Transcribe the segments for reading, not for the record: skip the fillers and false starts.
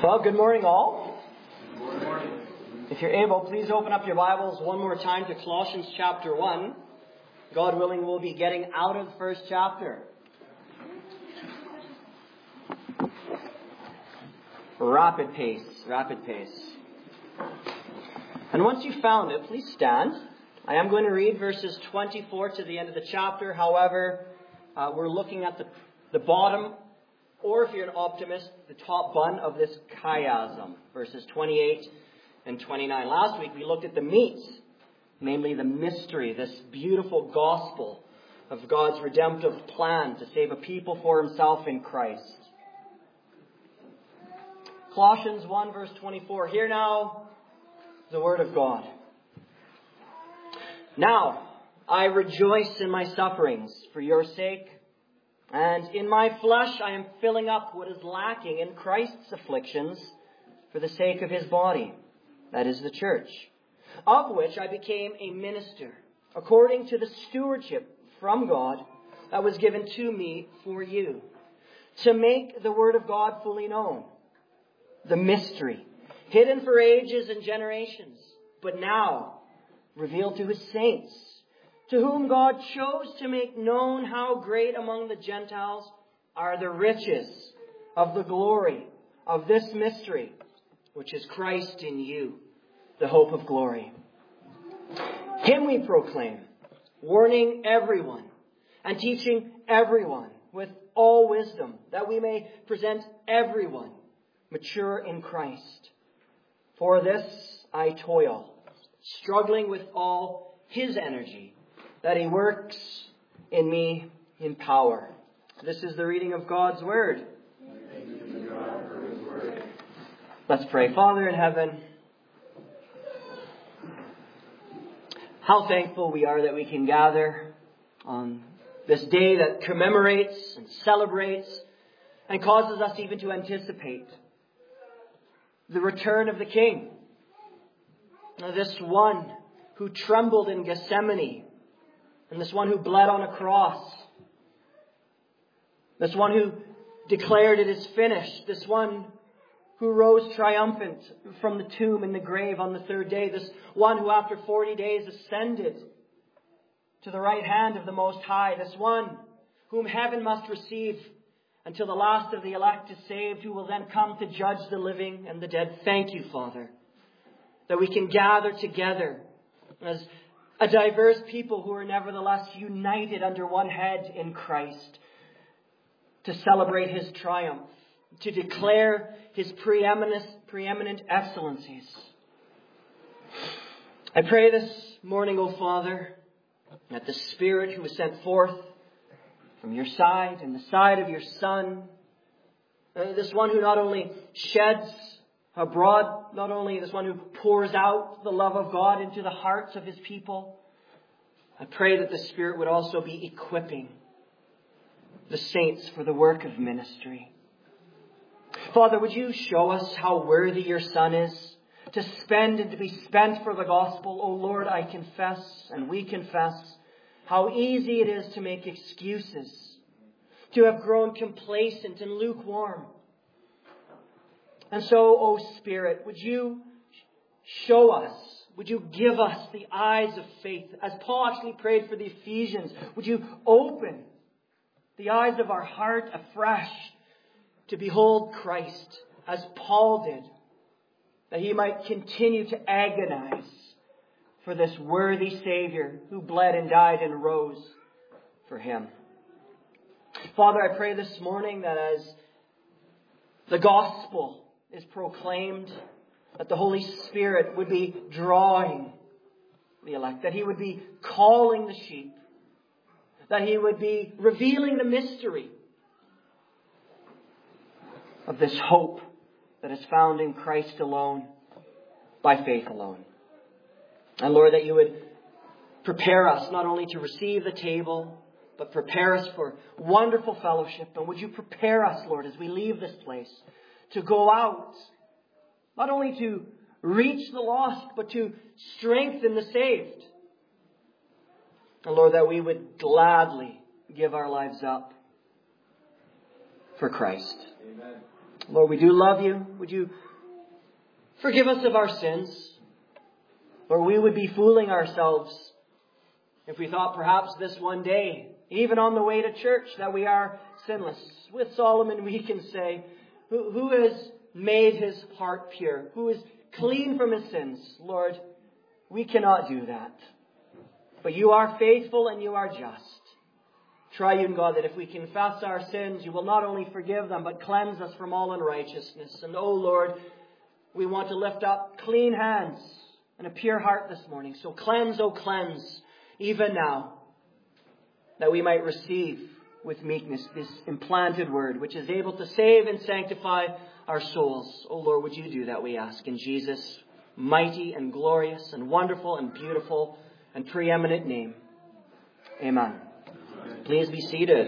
Well, good morning all. Good morning. If you're able, please open up your Bibles one more time to Colossians chapter 1. God willing, we'll be getting out of the first chapter. Rapid pace. And once you've found it, please stand. I am going to read verses 24 to the end of the chapter. However, we're looking at the bottom, or if you're an optimist, the top bun of this chiasm, verses 28 and 29. Last week we looked at the meat, namely the mystery, this beautiful gospel of God's redemptive plan to save a people for himself in Christ. Colossians 1 verse 24. Hear now the word of God. Now I rejoice in my sufferings for your sake, and in my flesh I am filling up what is lacking in Christ's afflictions for the sake of his body, that is the church, of which I became a minister, according to the stewardship from God that was given to me for you, to make the word of God fully known, the mystery, hidden for ages and generations, but now revealed to his saints, to whom God chose to make known how great among the Gentiles are the riches of the glory of this mystery, which is Christ in you, the hope of glory. Him we proclaim, warning everyone and teaching everyone with all wisdom, that we may present everyone mature in Christ. For this I toil, struggling with all his energy, that he works in me in power. This is the reading of God's word. Thank you to God for his word. Let's pray. Father in heaven, how thankful we are that we can gather on this day that commemorates and celebrates and causes us even to anticipate the return of the King. This one who trembled in Gethsemane, and this one who bled on a cross. This one who declared it is finished. This one who rose triumphant from the tomb in the grave on the third day. This one who after 40 days ascended to the right hand of the Most High. This one whom heaven must receive until the last of the elect is saved, who will then come to judge the living and the dead. Thank you, Father, that we can gather together as a diverse people who are nevertheless united under one head in Christ to celebrate his triumph, to declare his preeminent excellencies. I pray this morning, O Father, that the Spirit who was sent forth from your side and the side of your Son, this one who not only sheds abroad, not only this one who pours out the love of God into the hearts of his people, I pray that the Spirit would also be equipping the saints for the work of ministry. Father, would you show us how worthy your Son is to spend and to be spent for the gospel? O Lord, I confess, and we confess, how easy it is to make excuses, to have grown complacent and lukewarm. And so, O Spirit, would you show us, would you give us the eyes of faith? As Paul actually prayed for the Ephesians, would you open the eyes of our heart afresh to behold Christ as Paul did, that he might continue to agonize for this worthy Savior who bled and died and rose for him. Father, I pray this morning that as the gospel is proclaimed, that the Holy Spirit would be drawing the elect, that he would be calling the sheep, that he would be revealing the mystery of this hope that is found in Christ alone, by faith alone. And Lord, that you would prepare us not only to receive the table, but prepare us for wonderful fellowship. And would you prepare us, Lord, as we leave this place, to go out, not only to reach the lost, but to strengthen the saved. And Lord, that we would gladly give our lives up for Christ. Amen. Lord, we do love you. Would you forgive us of our sins? Or we would be fooling ourselves if we thought perhaps this one day, even on the way to church, that we are sinless. With Solomon we can say, who has made his heart pure? Who is clean from his sins? Lord, we cannot do that. But you are faithful and you are just. Triune God, that if we confess our sins, you will not only forgive them, but cleanse us from all unrighteousness. And oh Lord, we want to lift up clean hands and a pure heart this morning. So cleanse, oh cleanse, even now, that we might receive with meekness this implanted word, which is able to save and sanctify our souls. Oh Lord, would you do that, we ask, in Jesus' mighty and glorious and wonderful and beautiful and preeminent name. Amen. Please be seated.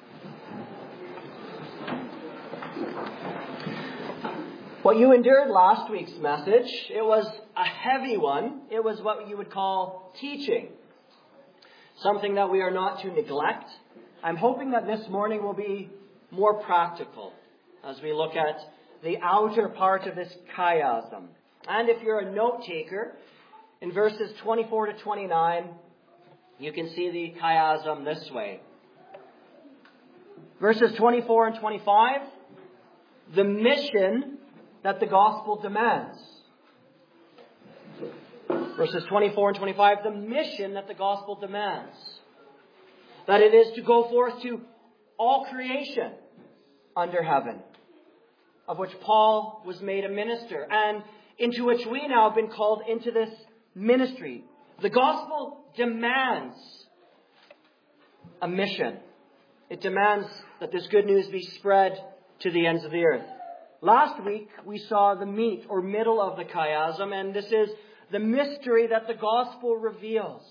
What you endured last week's message, it was a heavy one. It was what you would call teaching. Something that we are not to neglect. I'm hoping that this morning will be more practical as we look at the outer part of this chiasm. And if you're a note taker, in verses 24 to 29, you can see the chiasm this way. Verses 24 and 25, the mission that the gospel demands. Verses 24 and 25, the mission that the gospel demands. That it is to go forth to all creation under heaven, of which Paul was made a minister, and into which we now have been called into this ministry. The gospel demands a mission. It demands that this good news be spread to the ends of the earth. Last week, we saw the meat or middle of the chiasm, and this is the mystery that the gospel reveals.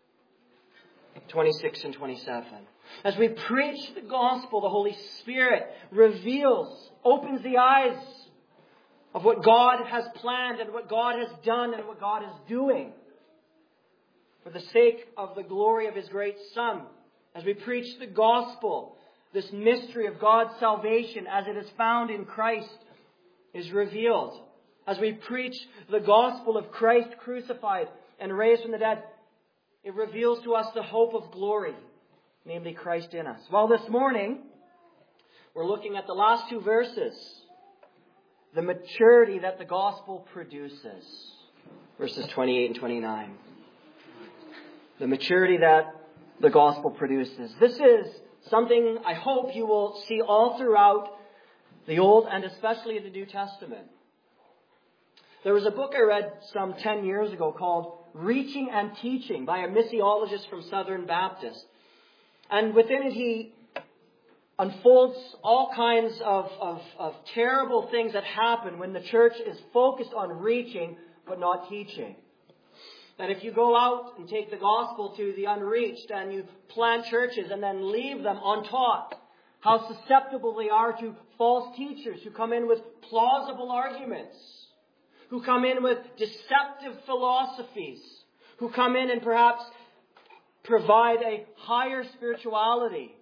26 and 27. As we preach the gospel, the Holy Spirit reveals, opens the eyes of what God has planned and what God has done and what God is doing for the sake of the glory of His great Son. As we preach the gospel, this mystery of God's salvation as it is found in Christ is revealed. As we preach the gospel of Christ crucified and raised from the dead, it reveals to us the hope of glory, namely Christ in us. Well, this morning, we're looking at the last two verses, the maturity that the gospel produces. Verses 28 and 29. The maturity that the gospel produces. This is something I hope you will see all throughout the Old and especially the New Testament. There was a book I read some 10 years ago called Reaching and Teaching by a missiologist from Southern Baptist. And within it he unfolds all kinds of terrible things that happen when the church is focused on reaching but not teaching. That if you go out and take the gospel to the unreached and you plant churches and then leave them untaught, how susceptible they are to false teachers who come in with plausible arguments, who come in with deceptive philosophies, who come in and perhaps provide a higher spirituality.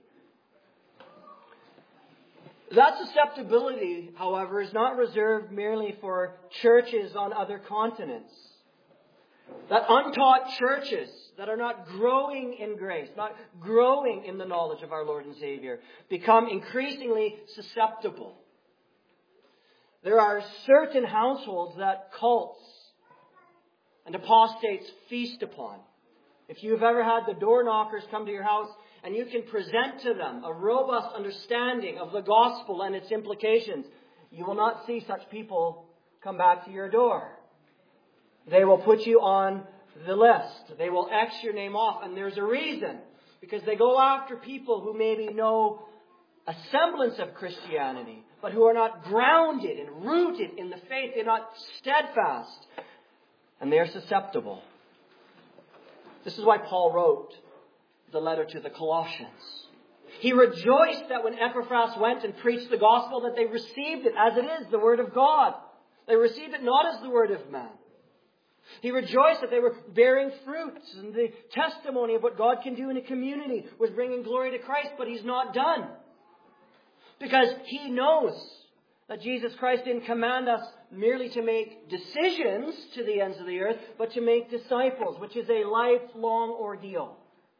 That susceptibility, however, is not reserved merely for churches on other continents. That untaught churches that are not growing in grace, not growing in the knowledge of our Lord and Savior, become increasingly susceptible. There are certain households that cults and apostates feast upon. If you've ever had the door knockers come to your house and you can present to them a robust understanding of the gospel and its implications, you will not see such people come back to your door. They will put you on the list. They will X your name off. And there's a reason. Because they go after people who maybe know a semblance of Christianity, but who are not grounded and rooted in the faith. They're not steadfast. And they are susceptible. This is why Paul wrote the letter to the Colossians. He rejoiced that when Epaphras went and preached the gospel, that they received it as it is, the word of God. They received it not as the word of man. He rejoiced that they were bearing fruits, and the testimony of what God can do in a community was bringing glory to Christ, but he's not done. Because he knows That Jesus Christ didn't command us merely to make decisions to the ends of the earth, but to make disciples, which is a lifelong ordeal.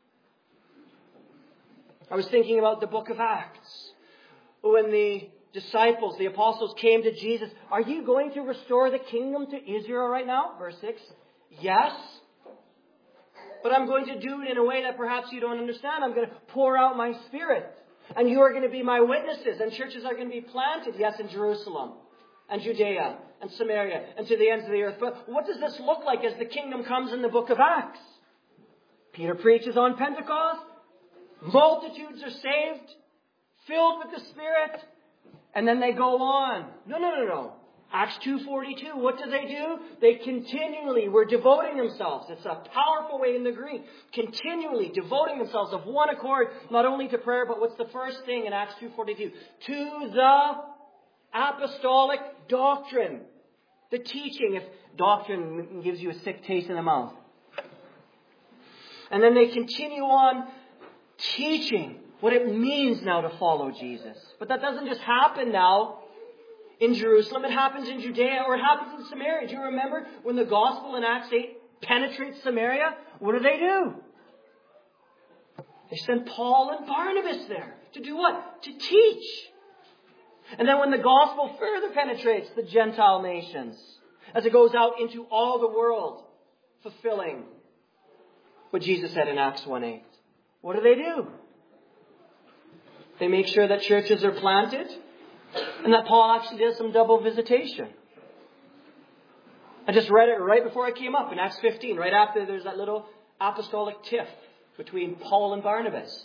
I was thinking about the book of Acts. When the disciples, the apostles, came to Jesus, are you going to restore the kingdom to Israel right now? Verse 6. Yes. But I'm going to do it in a way that perhaps you don't understand. I'm going to pour out my Spirit. And you are going to be my witnesses. And churches are going to be planted, yes, in Jerusalem and Judea and Samaria and to the ends of the earth. But what does this look like as the kingdom comes in the book of Acts? Peter preaches on Pentecost. Multitudes are saved, filled with the Spirit, and then they go on. No. Acts 2:42, what do? They continually were devoting themselves. It's a powerful way in the Greek. Continually devoting themselves of one accord, not only to prayer, but what's the first thing in Acts 2:42? To the apostolic doctrine. The teaching, if doctrine gives you a sick taste in the mouth. And then they continue on teaching what it means now to follow Jesus. But that doesn't just happen now in Jerusalem. It happens in Judea, or it happens in Samaria. Do you remember when the gospel in Acts 8 penetrates Samaria? What do? They send Paul and Barnabas there. To do what? To teach. And then when the gospel further penetrates the Gentile nations, as it goes out into all the world, fulfilling what Jesus said in Acts 1:8. What do? They make sure that churches are planted and that Paul actually does some double visitation. I just read it right before I came up in Acts 15, right after there's that little apostolic tiff between Paul and Barnabas.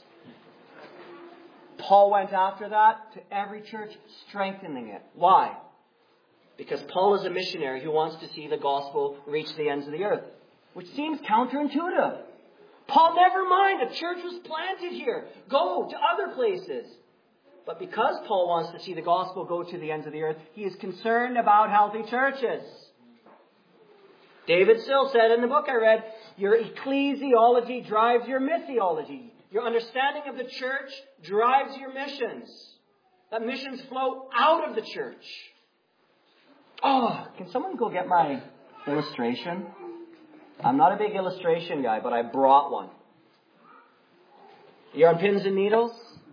Paul went after that to every church, strengthening it. Why? Because Paul is a missionary who wants to see the gospel reach the ends of the earth, which seems counterintuitive. Paul, never mind, a church was planted here. Go to other places. But because Paul wants to see the gospel go to the ends of the earth, he is concerned about healthy churches. David Sill said in the book I read, your ecclesiology drives your missiology. Your understanding of the church drives your missions. That missions flow out of the church. Oh, can someone go get my illustration? I'm not a big illustration guy, but I brought one. You're on pins and needles?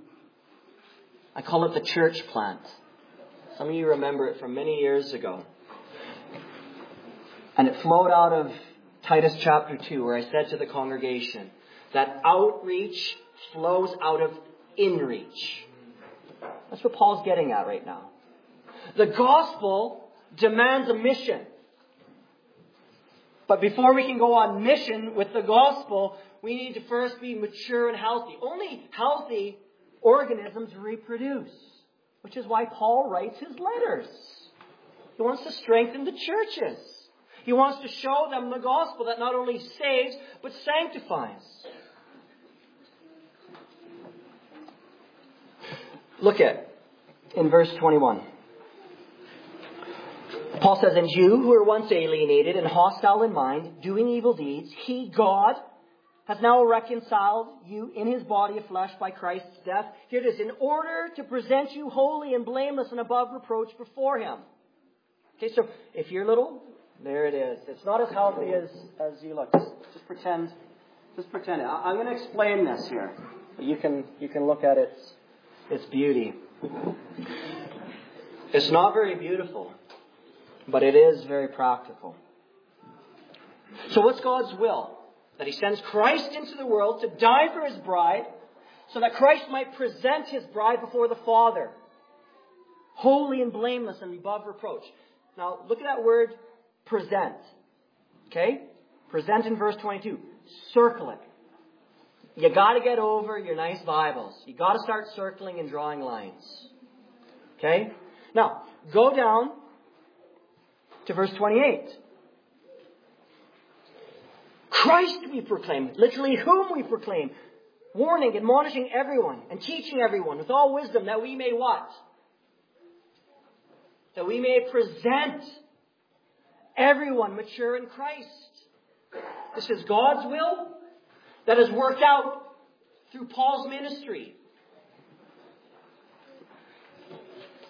I call it the church plant. Some of you remember it from many years ago. And it flowed out of Titus chapter 2, where I said to the congregation that outreach flows out of inreach. That's what Paul's getting at right now. The gospel demands a mission. But before we can go on mission with the gospel, we need to first be mature and healthy. Only healthy organisms reproduce, which is why Paul writes his letters. He wants to strengthen the churches. He wants to show them the gospel that not only saves, but sanctifies. Look at in verse 21. Paul says, and you who were once alienated and hostile in mind, doing evil deeds, he, God, has now reconciled you in his body of flesh by Christ's death. Here it is, in order to present you holy and blameless and above reproach before him. Okay, so if you're little, there it is. It's not as healthy as you look. Just pretend it. I'm going to explain this here. You can look at its beauty. It's not very beautiful, but it is very practical. So what's God's will? That he sends Christ into the world to die for his bride, so that Christ might present his bride before the Father, holy and blameless and above reproach. Now, look at that word, present. Okay? Present in verse 22. Circle it. You got to get over your nice Bibles. You got to start circling and drawing lines. Okay? Now, go down to verse 28. Christ we proclaim, literally whom we proclaim, warning, admonishing everyone, and teaching everyone with all wisdom, that we may what? That we may present everyone mature in Christ. This is God's will that has worked out through Paul's ministry.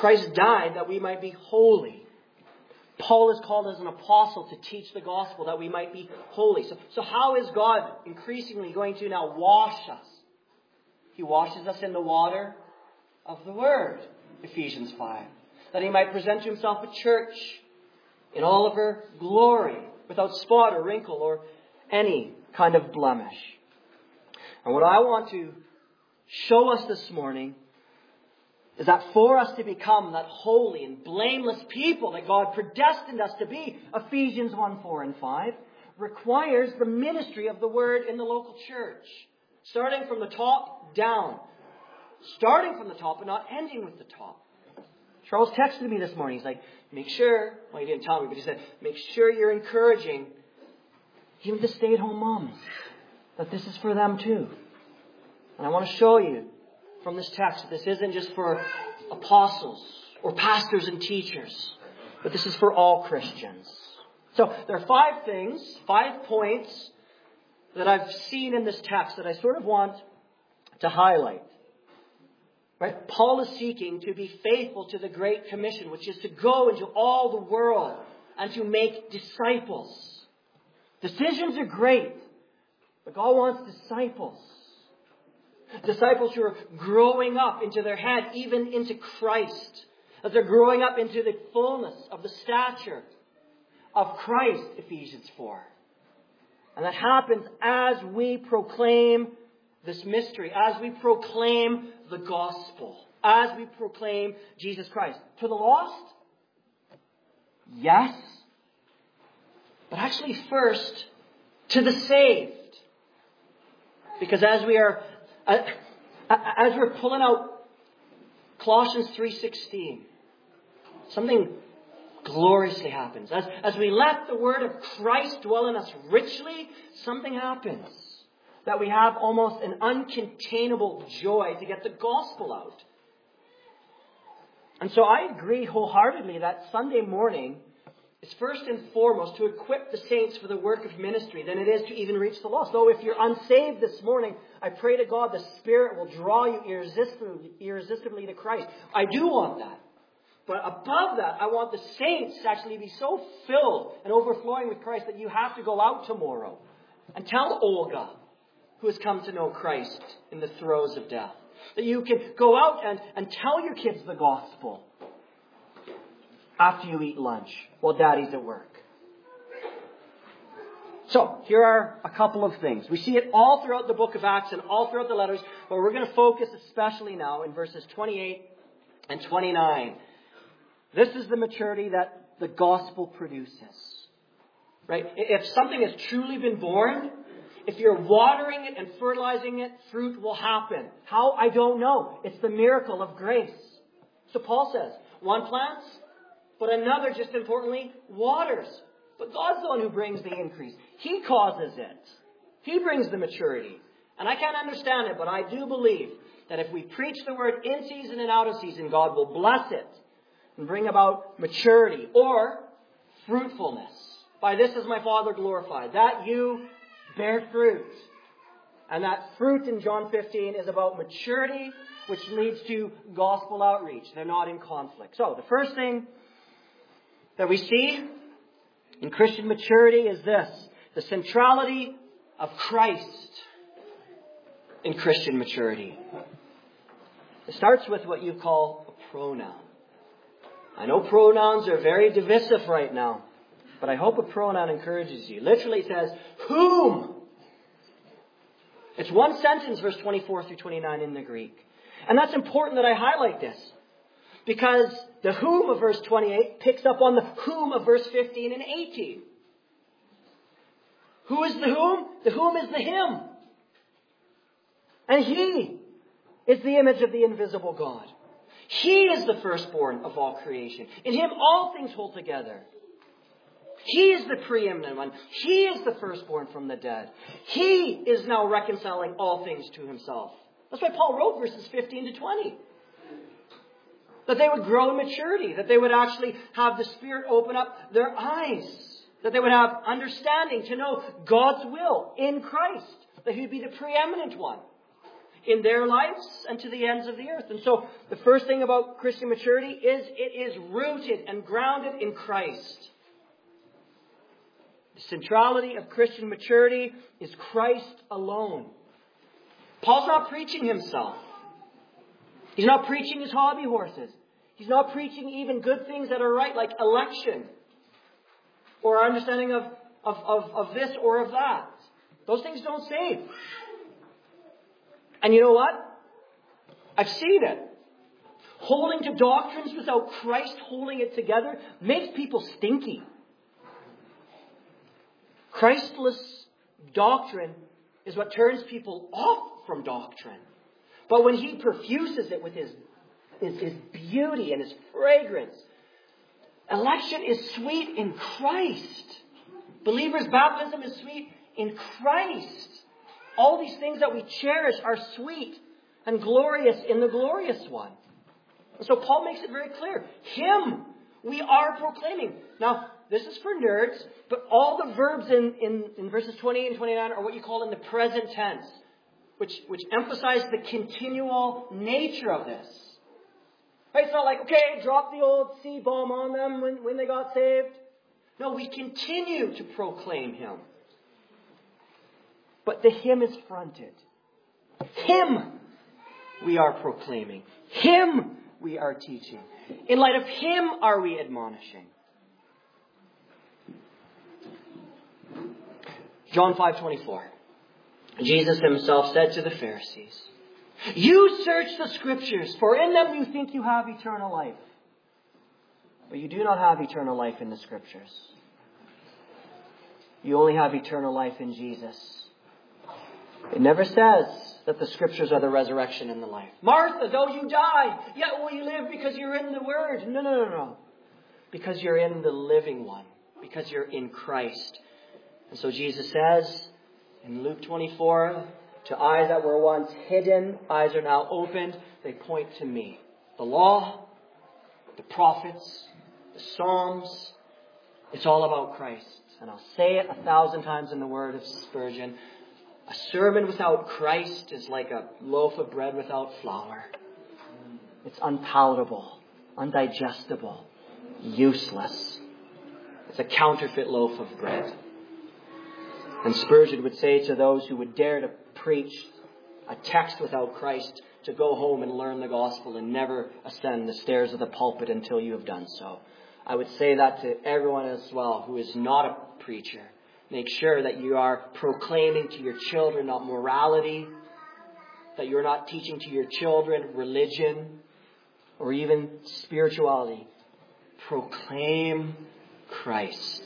Christ died that we might be holy. Paul is called as an apostle to teach the gospel that we might be holy. So how is God increasingly going to now wash us? He washes us in the water of the Word, Ephesians 5. That He might present to Himself a church in all of her glory, without spot or wrinkle or any kind of blemish. And what I want to show us this morning is that for us to become that holy and blameless people that God predestined us to be, Ephesians 1, 4, and 5, requires the ministry of the Word in the local church. Starting from the top down. Starting from the top and not ending with the top. Charles texted me this morning. He's like, make sure, well, he didn't tell me, but he said, make sure you're encouraging even the stay-at-home moms that this is for them too. And I want to show you from this text that this isn't just for apostles or pastors and teachers, but this is for all Christians. So there are 5 things, 5 points that I've seen in this text that I sort of want to highlight. Right? Paul is seeking to be faithful to the Great Commission, which is to go into all the world and to make disciples. Decisions are great, but God wants disciples. Disciples who are growing up into their head, even into Christ. As they're growing up into the fullness of the stature of Christ, Ephesians 4. And that happens as we proclaim this mystery, as we proclaim the gospel, as we proclaim Jesus Christ. To the lost? Yes. But actually first, to the saved. Because as we're pulling out Colossians 3:16, something gloriously happens. As we let the word of Christ dwell in us richly, something happens. That we have almost an uncontainable joy to get the gospel out. And so I agree wholeheartedly that Sunday morning is first and foremost to equip the saints for the work of ministry than it is to even reach the lost. Though if you're unsaved this morning, I pray to God the Spirit will draw you irresistibly to Christ. I do want that. But above that, I want the saints to actually be so filled and overflowing with Christ that you have to go out tomorrow and tell Olga, who has come to know Christ in the throes of death, that you can go out and tell your kids the gospel after you eat lunch while Daddy's at work. So, here are a couple of things. We see it all throughout the book of Acts and all throughout the letters, but we're going to focus especially now in verses 28 and 29. This is the maturity that the gospel produces. Right? If something has truly been born, if you're watering it and fertilizing it, fruit will happen. How? I don't know. It's the miracle of grace. So Paul says, one plants, but another, just importantly, waters. But God's the one who brings the increase. He causes it. He brings the maturity. And I can't understand it, but I do believe that if we preach the word in season and out of season, God will bless it and bring about maturity or fruitfulness. By this is my Father glorified, that you bear fruit. And that fruit in John 15 is about maturity, which leads to gospel outreach. They're not in conflict. So the first thing that we see in Christian maturity is this: the centrality of Christ in Christian maturity. It starts with what you call a pronoun. I know pronouns are very divisive right now, but I hope a pronoun encourages you. Literally it says, whom? It's one sentence, verse 24 through 29 in the Greek. And that's important that I highlight this, because the whom of verse 28 picks up on the whom of verse 15 and 18. Who is the whom? The whom is the him. And he is the image of the invisible God. He is the firstborn of all creation. In him all things hold together. He is the preeminent one. He is the firstborn from the dead. He is now reconciling all things to himself. That's why Paul wrote verses 15 to 20. That they would grow in maturity. That they would actually have the Spirit open up their eyes. That they would have understanding to know God's will in Christ. That He'd be the preeminent one. in their lives and to the ends of the earth. And so the first thing about Christian maturity is it is rooted and grounded in Christ. The centrality of Christian maturity is Christ alone. Paul's not preaching himself. He's not preaching his hobby horses. He's not preaching even good things that are right, like election, or our understanding of this or of that. Those things don't save. And you know what? I've seen it. Holding to doctrines without Christ holding it together makes people stinky. Christless doctrine is what turns people off from doctrine. But when he perfuses it with his beauty and his fragrance, election is sweet in Christ. Believers' baptism is sweet in Christ. All these things that we cherish are sweet and glorious in the glorious one. And so Paul makes it very clear. Him we are proclaiming. Now, this is for nerds, but all the verbs in verses 28 and 29 are what you call in the present tense, which emphasize the continual nature of this. Right? It's not like, okay, drop the old C-bomb on them when they got saved. No, we continue to proclaim Him. But the Him is fronted. Him we are proclaiming. Him we are teaching. In light of Him are we admonishing. John 5:24. Jesus Himself said to the Pharisees, "You search the Scriptures, for in them you think you have eternal life. But you do not have eternal life in the Scriptures. You only have eternal life in Jesus." It never says that the Scriptures are the resurrection and the life. Martha, though you die, yet will you live because you're in the Word. No. Because you're in the living one. Because you're in Christ. And so Jesus says in Luke 24, to eyes that were once hidden, eyes are now opened. They point to me. The law, the prophets, the Psalms, it's all about Christ. And I'll say it 1,000 times in the word of Spurgeon. A sermon without Christ is like a loaf of bread without flour. It's unpalatable, undigestible, useless. It's a counterfeit loaf of bread. And Spurgeon would say to those who would dare to preach a text without Christ to go home and learn the gospel and never ascend the stairs of the pulpit until you have done so. I would say that to everyone as well who is not a preacher. Make sure that you are proclaiming to your children not morality, that you're not teaching to your children religion or even spirituality. Proclaim Christ.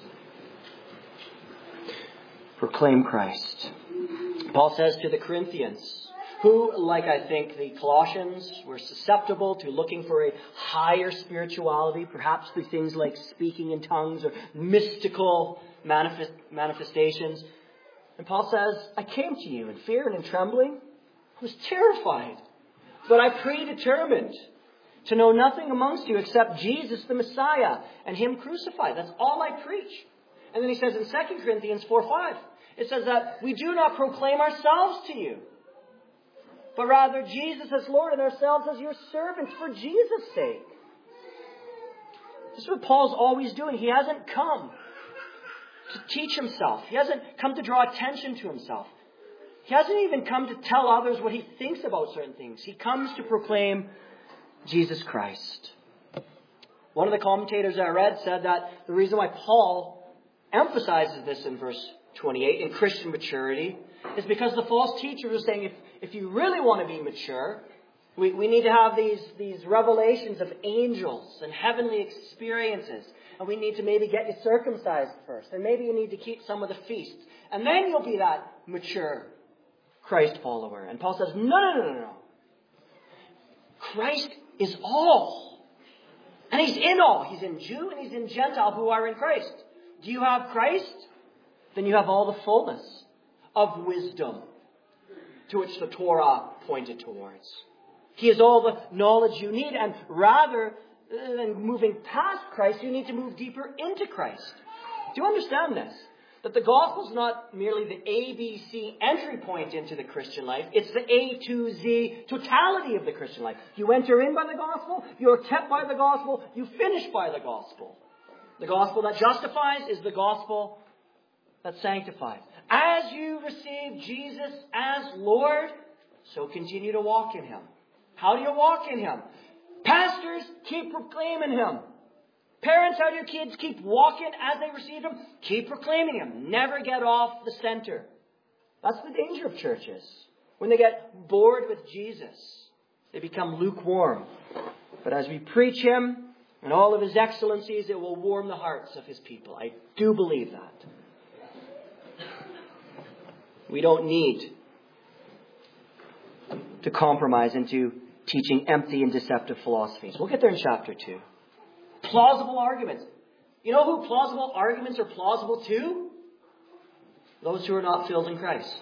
Proclaim Christ. Paul says to the Corinthians, who, like I think the Colossians, were susceptible to looking for a higher spirituality, perhaps through things like speaking in tongues or mystical manifestations. And Paul says, I came to you in fear and in trembling. I was terrified. But I predetermined to know nothing amongst you except Jesus the Messiah and Him crucified. That's all I preach. And then he says in 2 Corinthians 4:5, it says that we do not proclaim ourselves to you, but rather Jesus as Lord and ourselves as your servants for Jesus' sake. This is what Paul's always doing. He hasn't come to teach himself. He hasn't come to draw attention to himself. He hasn't even come to tell others what he thinks about certain things. He comes to proclaim Jesus Christ. One of the commentators I read said that the reason why Paul emphasizes this in verse 28 in Christian maturity is because the false teachers are saying if you really want to be mature, we need to have these revelations of angels and heavenly experiences. And we need to maybe get you circumcised first. And maybe you need to keep some of the feasts. And then you'll be that mature Christ follower. And Paul says, no. Christ is all. And He's in all. He's in Jew and He's in Gentile who are in Christ. Do you have Christ? Then you have all the fullness of wisdom to which the Torah pointed towards. He has all the knowledge you need, and rather than moving past Christ, you need to move deeper into Christ. Do you understand this? that the gospel is not merely the ABC entry point into the Christian life. It's the A to Z totality of the Christian life. You enter in by the gospel, you're kept by the gospel, you finish by the gospel. The gospel that justifies is the gospel that sanctifies. As you receive Jesus as Lord, so continue to walk in Him. How do you walk in Him? Pastors, keep proclaiming Him. Parents, how do your kids keep walking as they receive Him? Keep proclaiming Him. Never get off the center. That's the danger of churches. When they get bored with Jesus, they become lukewarm. But as we preach Him and all of His excellencies, it will warm the hearts of His people. I do believe that. We don't need to compromise into teaching empty and deceptive philosophies. We'll get there in chapter 2. Plausible arguments. You know who plausible arguments are plausible to? Those who are not filled in Christ.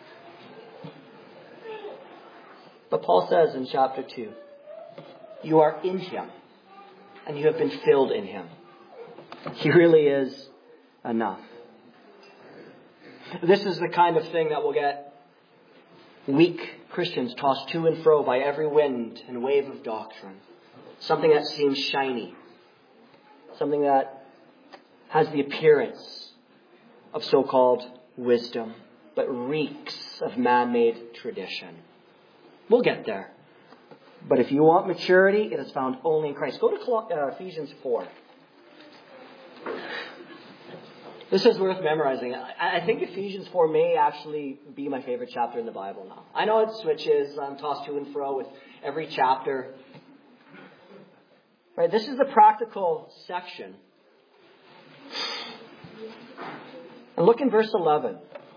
But Paul says in chapter 2, you are in Him and you have been filled in Him. He really is enough. This is the kind of thing that will get weak Christians tossed to and fro by every wind and wave of doctrine. Something that seems shiny. Something that has the appearance of so-called wisdom, but reeks of man-made tradition. We'll get there. But if you want maturity, it is found only in Christ. Go to Ephesians 4. This is worth memorizing. I think Ephesians 4 may actually be my favorite chapter in the Bible now. I know it switches. I'm tossed to and fro with every chapter. Right, this is the practical section. And look in verse 11.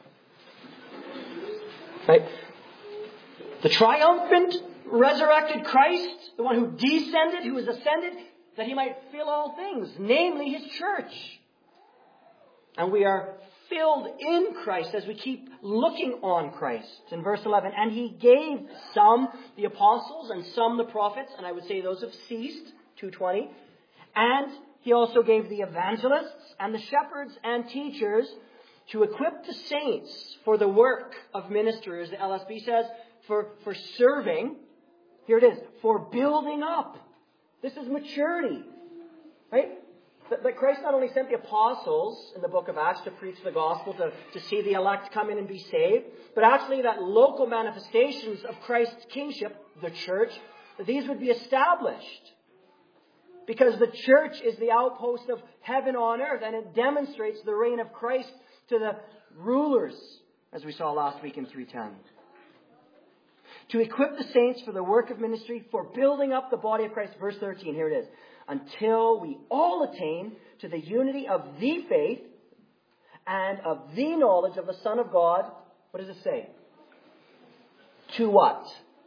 Right? The triumphant resurrected Christ, the one who descended, who is ascended, that He might fill all things, namely His church. And we are filled in Christ as we keep looking on Christ. In verse 11, and He gave some the apostles and some the prophets, and I would say those have ceased, 2:20. And He also gave the evangelists and the shepherds and teachers to equip the saints for the work of ministry, as the LSB says, for serving. Here it is, for building up. This is maturity. Right? That Christ not only sent the apostles in the book of Acts to preach the gospel, to see the elect come in and be saved, but actually that local manifestations of Christ's kingship, the church, that these would be established. Because the church is the outpost of heaven on earth, and it demonstrates the reign of Christ to the rulers, as we saw last week in 3:10. To equip the saints for the work of ministry, for building up the body of Christ. Verse 13, here it is. Until we all attain to the unity of the faith and of the knowledge of the Son of God. What does it say? To what?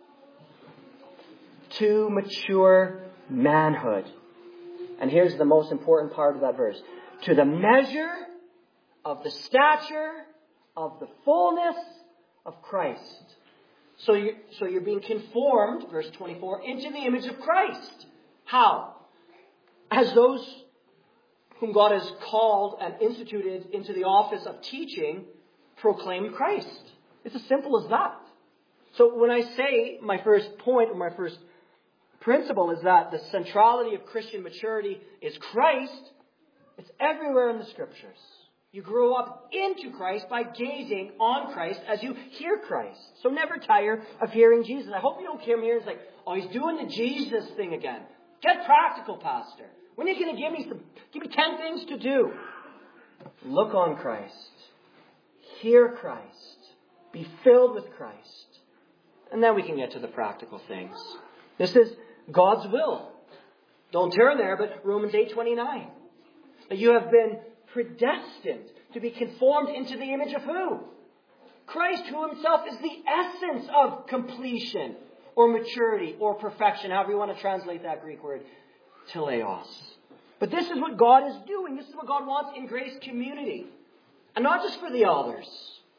To mature manhood. And here's the most important part of that verse. To the measure of the stature of the fullness of Christ. So you're being conformed, verse 24, into the image of Christ. How? As those whom God has called and instituted into the office of teaching, proclaim Christ. It's as simple as that. So when I say my first point, or my first principle is that the centrality of Christian maturity is Christ, it's everywhere in the Scriptures. You grow up into Christ by gazing on Christ as you hear Christ. So never tire of hearing Jesus. I hope you don't come here and say, oh, he's doing the Jesus thing again. Get practical, Pastor. When are you going to give me 10 things to do? Look on Christ. Hear Christ. Be filled with Christ. And then we can get to the practical things. This is God's will. Don't turn there, but Romans 8:29. That you have been predestined to be conformed into the image of who? Christ, who Himself is the essence of completion or maturity or perfection, however you want to translate that Greek word, teleos. But this is what God is doing. This is what God wants in Grace Community. And not just for the elders,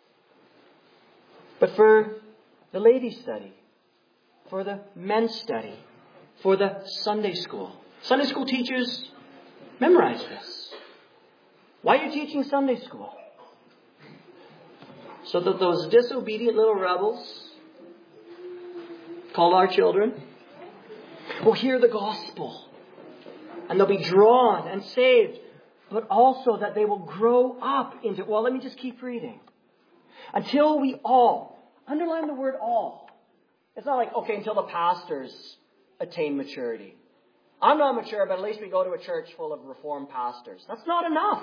but for the ladies' study, for the men's study, for the Sunday school. Sunday school teachers, memorize this. Why are you teaching Sunday school? So that those disobedient little rebels, called our children, will hear the gospel. And they'll be drawn and saved. But also that they will grow up into... Well, let me just keep reading. Until we all... Underline the word all. It's not like, okay, until the pastors attain maturity. I'm not mature, but at least we go to a church full of Reformed pastors. That's not enough.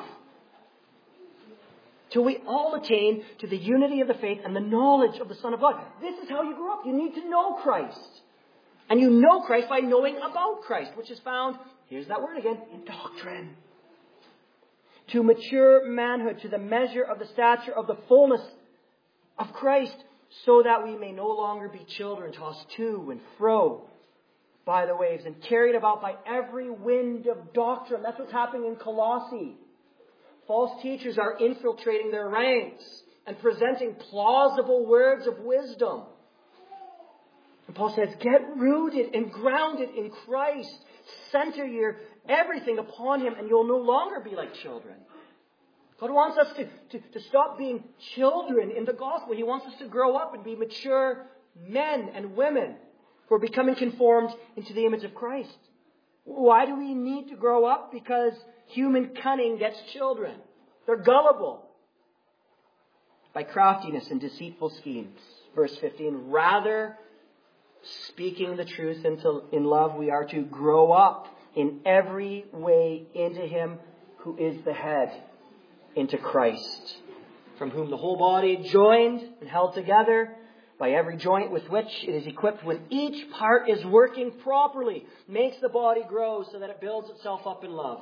Till we all attain to the unity of the faith and the knowledge of the Son of God. This is how you grow up. You need to know Christ. And you know Christ by knowing about Christ, which is found, here's that word again, in doctrine. To mature manhood, to the measure of the stature of the fullness of Christ, so that we may no longer be children tossed to and fro by the waves and carried about by every wind of doctrine. That's what's happening in Colossae. False teachers are infiltrating their ranks and presenting plausible words of wisdom. And Paul says, get rooted and grounded in Christ. Center your everything upon Him and you'll no longer be like children. God wants us to stop being children in the gospel. He wants us to grow up and be mature men and women who are becoming conformed into the image of Christ. Why do we need to grow up? Because human cunning gets children. They're gullible by craftiness and deceitful schemes. Verse 15, rather, speaking the truth in love, we are to grow up in every way into Him who is the head, into Christ, from whom the whole body, joined and held together by every joint with which it is equipped, when each part is working properly, makes the body grow so that it builds itself up in love.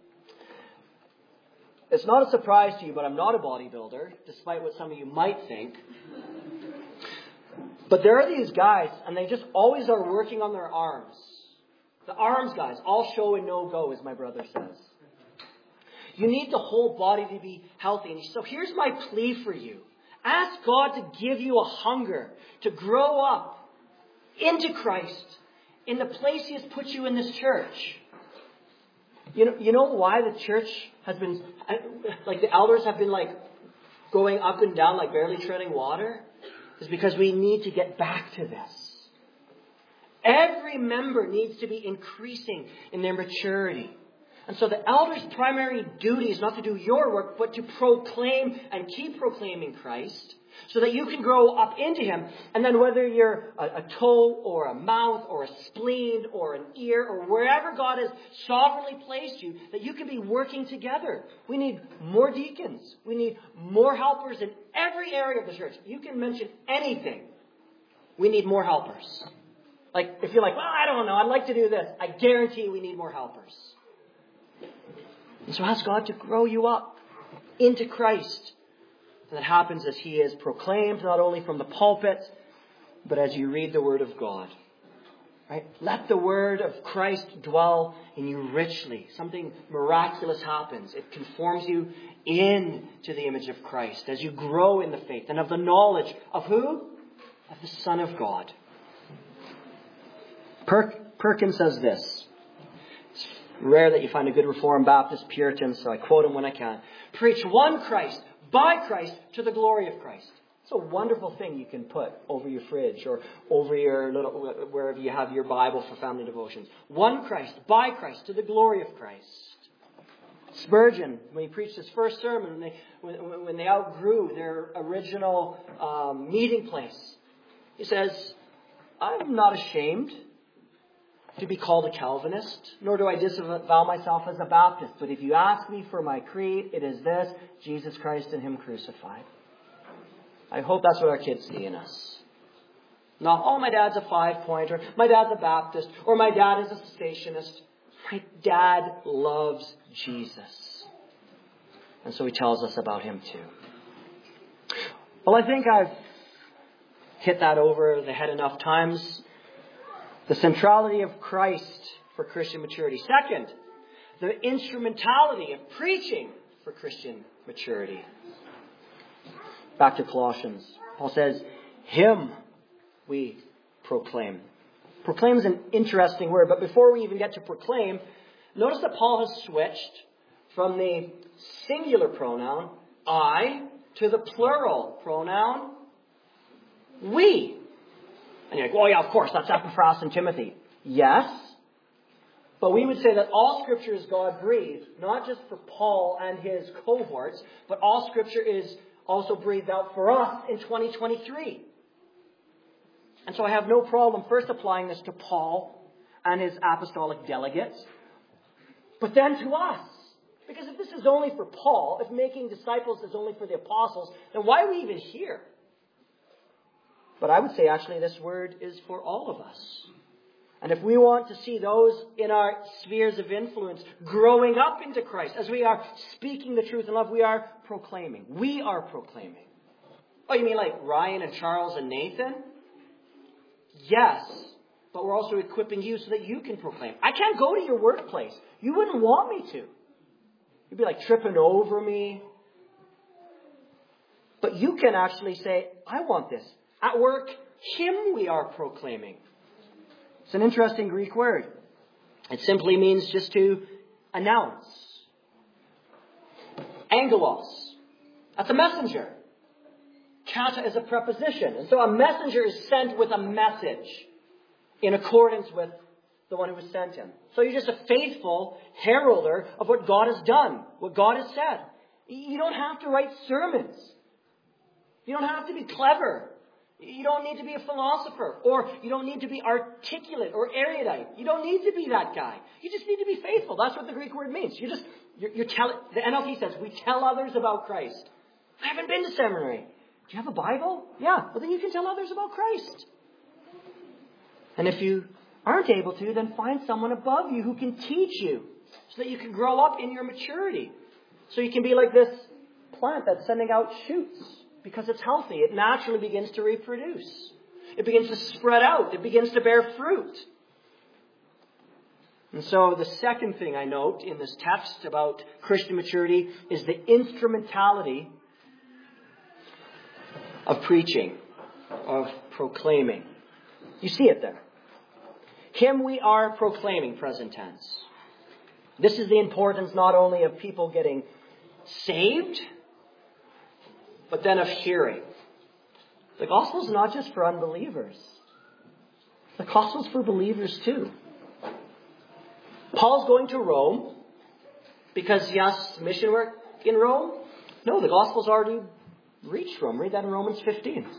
It's not a surprise to you, but I'm not a bodybuilder, despite what some of you might think. But there are these guys, and they just always are working on their arms. The arms guys, all show and no go, as my brother says. You need the whole body to be healthy. And so here's my plea for you. Ask God to give you a hunger to grow up into Christ in the place He has put you in this church. You know why the church has been, like the elders have been like going up and down like barely treading water? It's because we need to get back to this. Every member needs to be increasing in their maturity. And so the elder's primary duty is not to do your work, but to proclaim and keep proclaiming Christ so that you can grow up into Him. And then whether you're a toe or a mouth or a spleen or an ear or wherever God has sovereignly placed you, that you can be working together. We need more deacons. We need more helpers in every area of the church. You can mention anything. We need more helpers. Like, if you're like, well, I don't know, I'd like to do this. I guarantee we need more helpers. And so ask God to grow you up into Christ. And that happens as He is proclaimed, not only from the pulpit, but as you read the Word of God. Right? Let the Word of Christ dwell in you richly. Something miraculous happens. It conforms you into the image of Christ as you grow in the faith and of the knowledge of who? Of the Son of God. Perkins says this. It's rare that you find a good Reformed Baptist Puritan, so I quote him when I can. Preach one Christ, by Christ, to the glory of Christ. It's a wonderful thing you can put over your fridge or over your little, wherever you have your Bible for family devotions. One Christ, by Christ, to the glory of Christ. Spurgeon, when he preached his first sermon, when they outgrew their original meeting place, he says, I'm not ashamed to be called a Calvinist, nor do I disavow myself as a Baptist. But if you ask me for my creed, it is this: Jesus Christ and Him crucified. I hope that's what our kids see in us. Not, oh, my dad's a 5-pointer, my dad's a Baptist, or my dad is a cessationist. My dad loves Jesus. And so he tells us about Him too. Well, I think I've hit that over the head enough times. The centrality of Christ for Christian maturity. Second, the instrumentality of preaching for Christian maturity. Back to Colossians. Paul says, Him we proclaim. Proclaim is an interesting word, but before we even get to proclaim, notice that Paul has switched from the singular pronoun, I, to the plural pronoun, we. And you're like, well, yeah, of course, that's Epaphras and Timothy. Yes. But we would say that all Scripture is God-breathed, not just for Paul and his cohorts, but all Scripture is also breathed out for us in 2023. And so I have no problem first applying this to Paul and his apostolic delegates, but then to us. Because if this is only for Paul, if making disciples is only for the apostles, then why are we even here? But I would say actually this word is for all of us. And if we want to see those in our spheres of influence growing up into Christ, as we are speaking the truth in love, we are proclaiming. We are proclaiming. Oh, you mean like Ryan and Charles and Nathan? Yes. But we're also equipping you so that you can proclaim. I can't go to your workplace. You wouldn't want me to. You'd be like tripping over me. But you can actually say, I want this. At work, him we are proclaiming. It's an interesting Greek word. It simply means just to announce. Angelos. That's a messenger. Kata is a preposition. And so a messenger is sent with a message in accordance with the one who has sent him. So you're just a faithful heralder of what God has done, what God has said. You don't have to write sermons. You don't have to be clever. You don't need to be a philosopher, or you don't need to be articulate or erudite. You don't need to be that guy. You just need to be faithful. That's what the Greek word means. You're telling. The NLT says, we tell others about Christ. I haven't been to seminary. Do you have a Bible? Yeah. Well, then you can tell others about Christ. And if you aren't able to, then find someone above you who can teach you so that you can grow up in your maturity. So you can be like this plant that's sending out shoots. Because it's healthy. It naturally begins to reproduce. It begins to spread out. It begins to bear fruit. And so the second thing I note in this text about Christian maturity is the instrumentality of preaching, of proclaiming. You see it there. Him we are proclaiming, present tense. This is the importance not only of people getting saved, but then of hearing. The gospel is not just for unbelievers. The gospel is for believers too. Paul's going to Rome because he has mission work in Rome. No, the gospel's already reached Rome. Read that in Romans 15.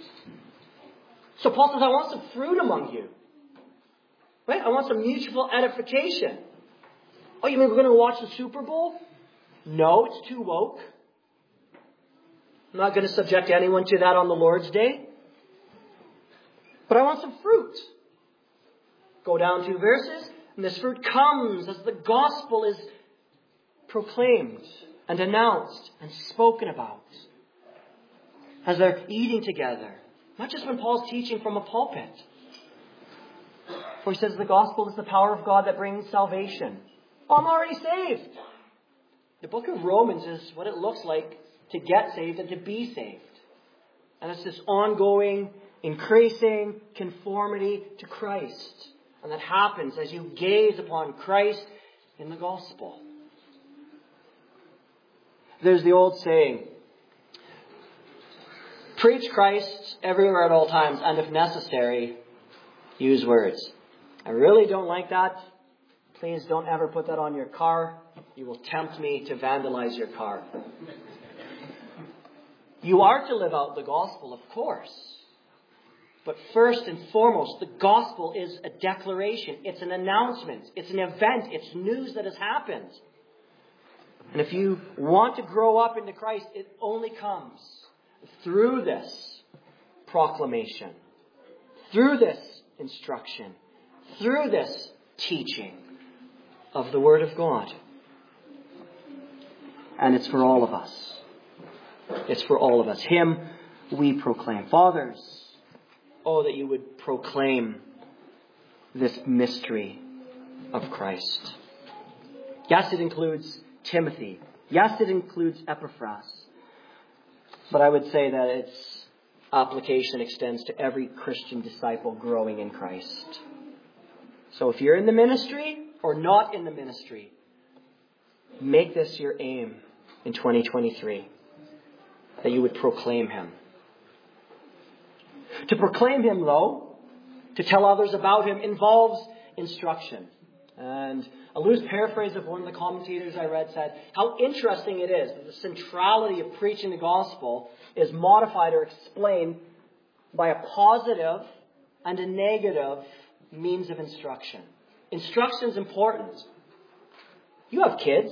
So Paul says, I want some fruit among you. Right? I want some mutual edification. Oh, you mean we're going to watch the Super Bowl? No, it's too woke. I'm not going to subject anyone to that on the Lord's Day. But I want some fruit. Go down 2 verses, and this fruit comes as the gospel is proclaimed and announced and spoken about. As they're eating together. Not just when Paul's teaching from a pulpit. For he says the gospel is the power of God that brings salvation. Oh, I'm already saved. The book of Romans is what it looks like to get saved and to be saved. And it's this ongoing, increasing conformity to Christ. And that happens as you gaze upon Christ in the gospel. There's the old saying, preach Christ everywhere at all times, and if necessary, use words. I really don't like that. Please don't ever put that on your car. You will tempt me to vandalize your car. You are to live out the gospel, of course. But first and foremost, the gospel is a declaration. It's an announcement. It's an event. It's news that has happened. And if you want to grow up into Christ, it only comes through this proclamation, through this instruction, through this teaching of the Word of God. And it's for all of us. It's for all of us. Him we proclaim. Fathers, oh, that you would proclaim this mystery of Christ. Yes, it includes Timothy. Yes, it includes Epaphras. But I would say that its application extends to every Christian disciple growing in Christ. So if you're in the ministry or not in the ministry, make this your aim in 2023. that you would proclaim Him. To proclaim Him, though, to tell others about Him, involves instruction. And a loose paraphrase of one of the commentators I read said, how interesting it is that the centrality of preaching the gospel is modified or explained by a positive and a negative means of instruction. Instruction is important. You have kids.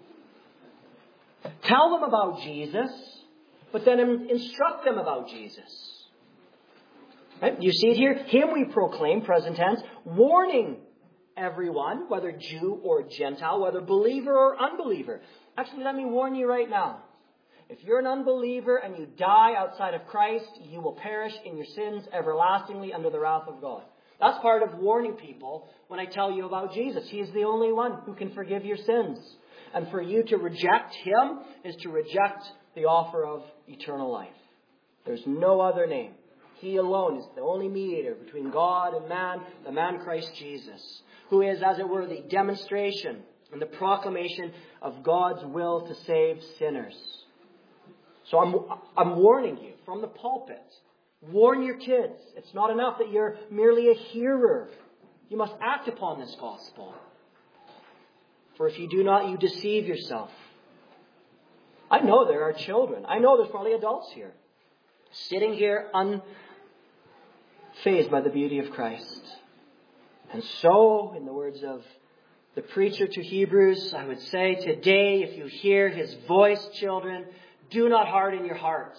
Tell them about Jesus, but then instruct them about Jesus. Right? You see it here. Him we proclaim, present tense, warning everyone, whether Jew or Gentile, whether believer or unbeliever. Actually, let me warn you right now. If you're an unbeliever and you die outside of Christ, you will perish in your sins everlastingly under the wrath of God. That's part of warning people when I tell you about Jesus. He is the only one who can forgive your sins. And for you to reject Him is to reject the offer of eternal life. There's no other name. He alone is the only mediator between God and man, the man Christ Jesus, who is, as it were, the demonstration and the proclamation of God's will to save sinners. So I'm warning you from the pulpit. Warn your kids. It's not enough that you're merely a hearer. You must act upon this gospel. For if you do not, you deceive yourself. I know there are children. I know there's probably adults here, sitting here unfazed by the beauty of Christ. And so, in the words of the preacher to Hebrews, I would say today, if you hear His voice, children, do not harden your hearts,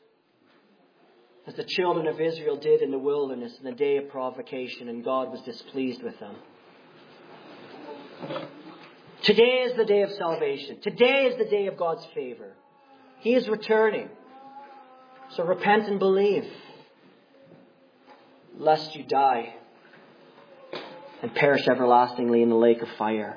as the children of Israel did in the wilderness in the day of provocation, and God was displeased with them. Today is the day of salvation. Today is the day of God's favor. He is returning. So repent and believe, lest you die and perish everlastingly in the lake of fire.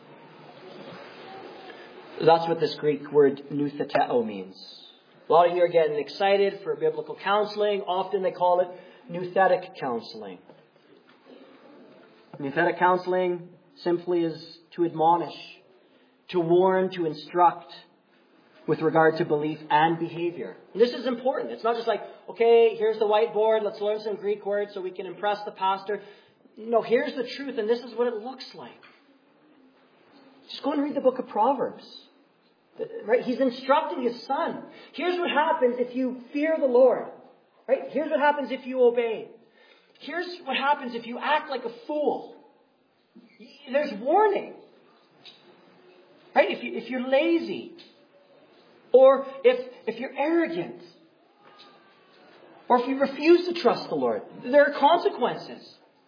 That's what this Greek word noutheteo means. A lot of you are getting excited for biblical counseling. Often they call it nouthetic counseling. Nouthetic counseling simply is to admonish, to warn, to instruct with regard to belief and behavior. And this is important. It's not just like, okay, here's the whiteboard, let's learn some Greek words so we can impress the pastor. No, here's the truth, and this is what it looks like. Just go and read the book of Proverbs. Right? He's instructing his son. Here's what happens if you fear the Lord. Right? Here's what happens if you obey. Here's what happens if you act like a fool. There's warning. Right? If you're lazy. Or if you're arrogant. Or if you refuse to trust the Lord. There are consequences.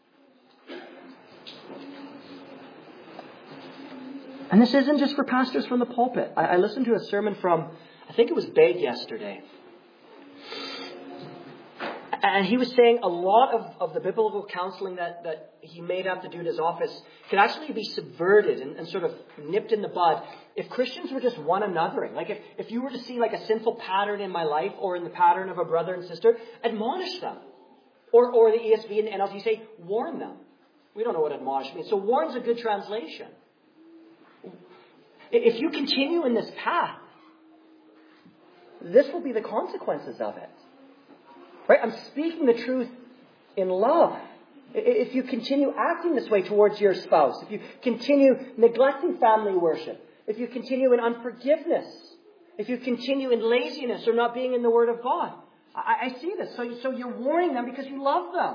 And this isn't just for pastors from the pulpit. I listened to a sermon from, I think it was Begg yesterday. And he was saying a lot of the biblical counseling that he made have to do in his office could actually be subverted and sort of nipped in the bud if Christians were just one anothering. Like if you were to see like a sinful pattern in my life or in the pattern of a brother and sister, admonish them. Or the ESV and the NLT say, warn them. We don't know what admonish means. So warn's a good translation. If you continue in this path, this will be the consequences of it. Right? I'm speaking the truth in love. If you continue acting this way towards your spouse, if you continue neglecting family worship, if you continue in unforgiveness, if you continue in laziness or not being in the Word of God, I see this. So you're warning them because you love them.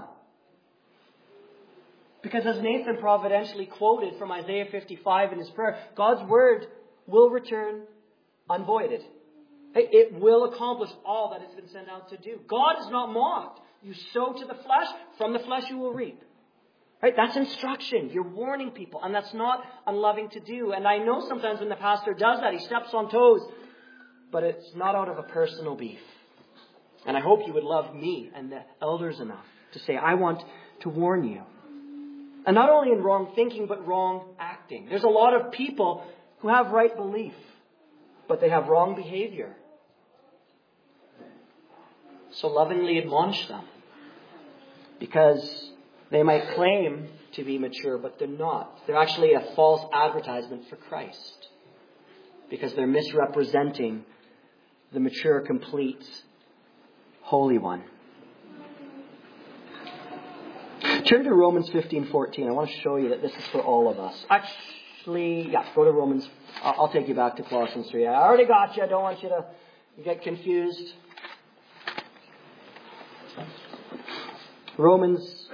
Because as Nathan providentially quoted from Isaiah 55 in his prayer, God's word will return unvoided. It will accomplish all that it's been sent out to do. God is not mocked. You sow to the flesh, from the flesh you will reap. Right? That's instruction. You're warning people, and that's not unloving to do. And I know sometimes when the pastor does that, he steps on toes, but it's not out of a personal beef. And I hope you would love me and the elders enough to say, I want to warn you. And not only in wrong thinking, but wrong acting. There's a lot of people who have right belief, but they have wrong behavior. So lovingly admonish them. Because they might claim to be mature, but they're not. They're actually a false advertisement for Christ. Because they're misrepresenting the mature, complete, Holy One. Turn to Romans 15:14. I want to show you that this is for all of us. Actually, go to Romans. I'll take you back to Colossians 3. I already got you. I don't want you to get confused. Romans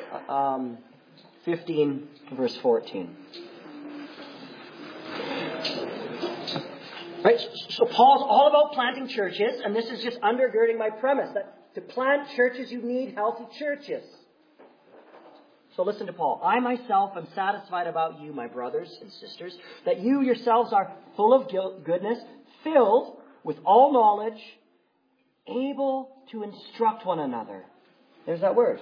15, verse 14. Right? So Paul's all about planting churches, and this is just undergirding my premise that to plant churches, you need healthy churches. So listen to Paul. I myself am satisfied about you, my brothers and sisters, that you yourselves are full of goodness, filled with all knowledge, able to instruct one another. There's that word.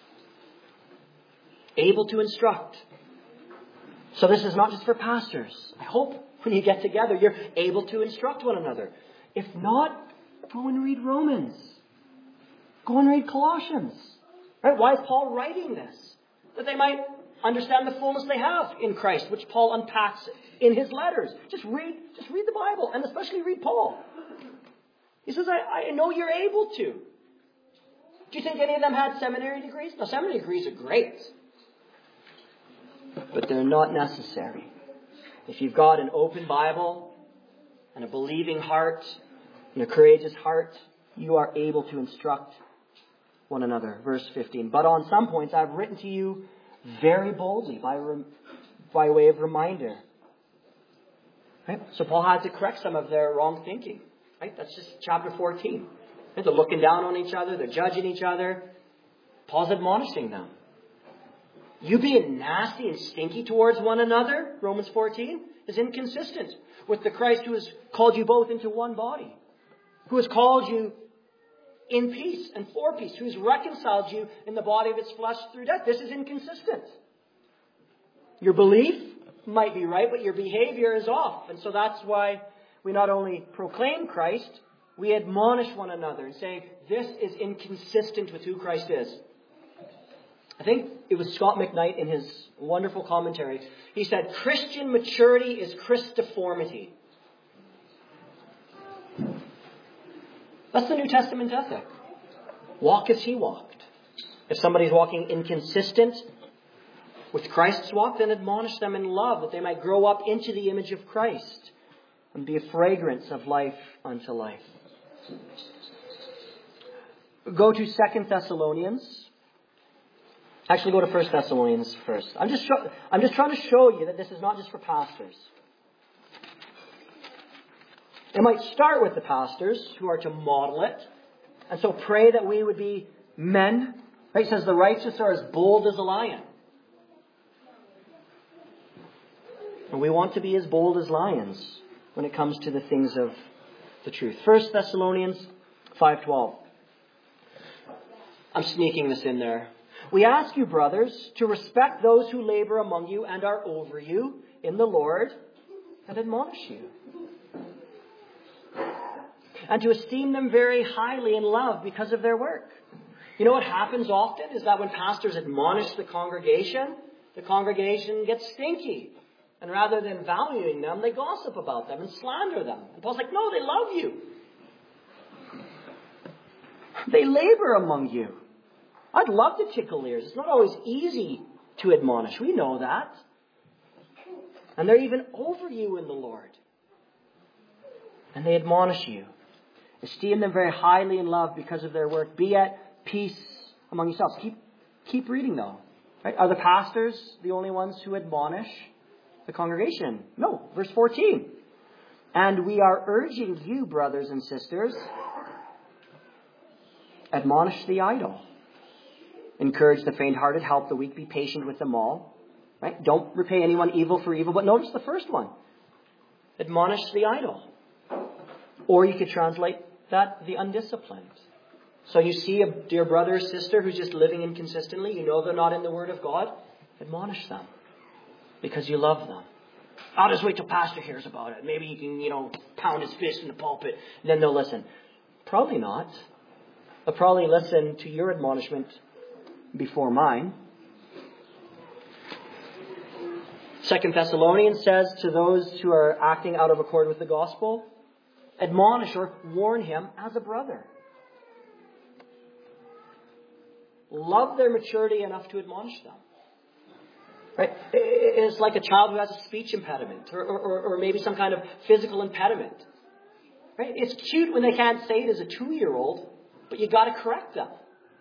Able to instruct. So this is not just for pastors. I hope when you get together, you're able to instruct one another. If not, go and read Romans. Go and read Colossians. Right? Why is Paul writing this? That they might understand the fullness they have in Christ, which Paul unpacks in his letters. Just read the Bible, and especially read Paul. He says, I know you're able to. Do you think any of them had seminary degrees? No, seminary degrees are great. But they're not necessary. If you've got an open Bible and a believing heart and a courageous heart, you are able to instruct one another. Verse 15. But on some points I've written to you very boldly by way of reminder. Right? So Paul had to correct some of their wrong thinking. Right? That's just chapter 14. Right? They're looking down on each other. They're judging each other. Paul's admonishing them. You being nasty and stinky towards one another, Romans 14, is inconsistent with the Christ who has called you both into one body. Who has called you in peace and for peace. Who has reconciled you in the body of its flesh through death. This is inconsistent. Your belief might be right, but your behavior is off. And so that's why we not only proclaim Christ, we admonish one another and say, this is inconsistent with who Christ is. I think it was Scott McKnight in his wonderful commentary. He said, Christian maturity is Christiformity. That's the New Testament ethic. Walk as he walked. If somebody's walking inconsistent with Christ's walk, then admonish them in love that they might grow up into the image of Christ and be a fragrance of life unto life. Go to 2 Thessalonians. Actually, go to 1 Thessalonians first. I'm just trying to show you that this is not just for pastors. It might start with the pastors who are to model it. And so pray that we would be men. Right? It says the righteous are as bold as a lion. And we want to be as bold as lions when it comes to the things of the truth. 1 Thessalonians 5:12. I'm sneaking this in there. We ask you, brothers, to respect those who labor among you and are over you in the Lord and admonish you. And to esteem them very highly in love because of their work. You know what happens often is that when pastors admonish the congregation gets stinky. And rather than valuing them, they gossip about them and slander them. And Paul's like, no, they love you. They labor among you. I'd love to tickle ears. It's not always easy to admonish. We know that. And they're even over you in the Lord. And they admonish you. Esteem them very highly in love because of their work. Be at peace among yourselves. Keep reading though. Right? Are the pastors the only ones who admonish the congregation? No. Verse 14. And we are urging you, brothers and sisters, admonish the idle. Encourage the faint-hearted, help the weak, be patient with them all. Right? Don't repay anyone evil for evil. But notice the first one. Admonish the idle. Or you could translate that, the undisciplined. So you see a dear brother or sister who's just living inconsistently. You know they're not in the Word of God. Admonish them. Because you love them. I'll just wait till pastor hears about it. Maybe he can, pound his fist in the pulpit. And then they'll listen. Probably not. They'll probably listen to your admonishment before mine. 2 Thessalonians says to those who are acting out of accord with the gospel, admonish or warn him as a brother. Love their maturity enough to admonish them. Right? It's like a child who has a speech impediment or maybe some kind of physical impediment. Right? It's cute when they can't say it as a 2-year-old, but you got to correct them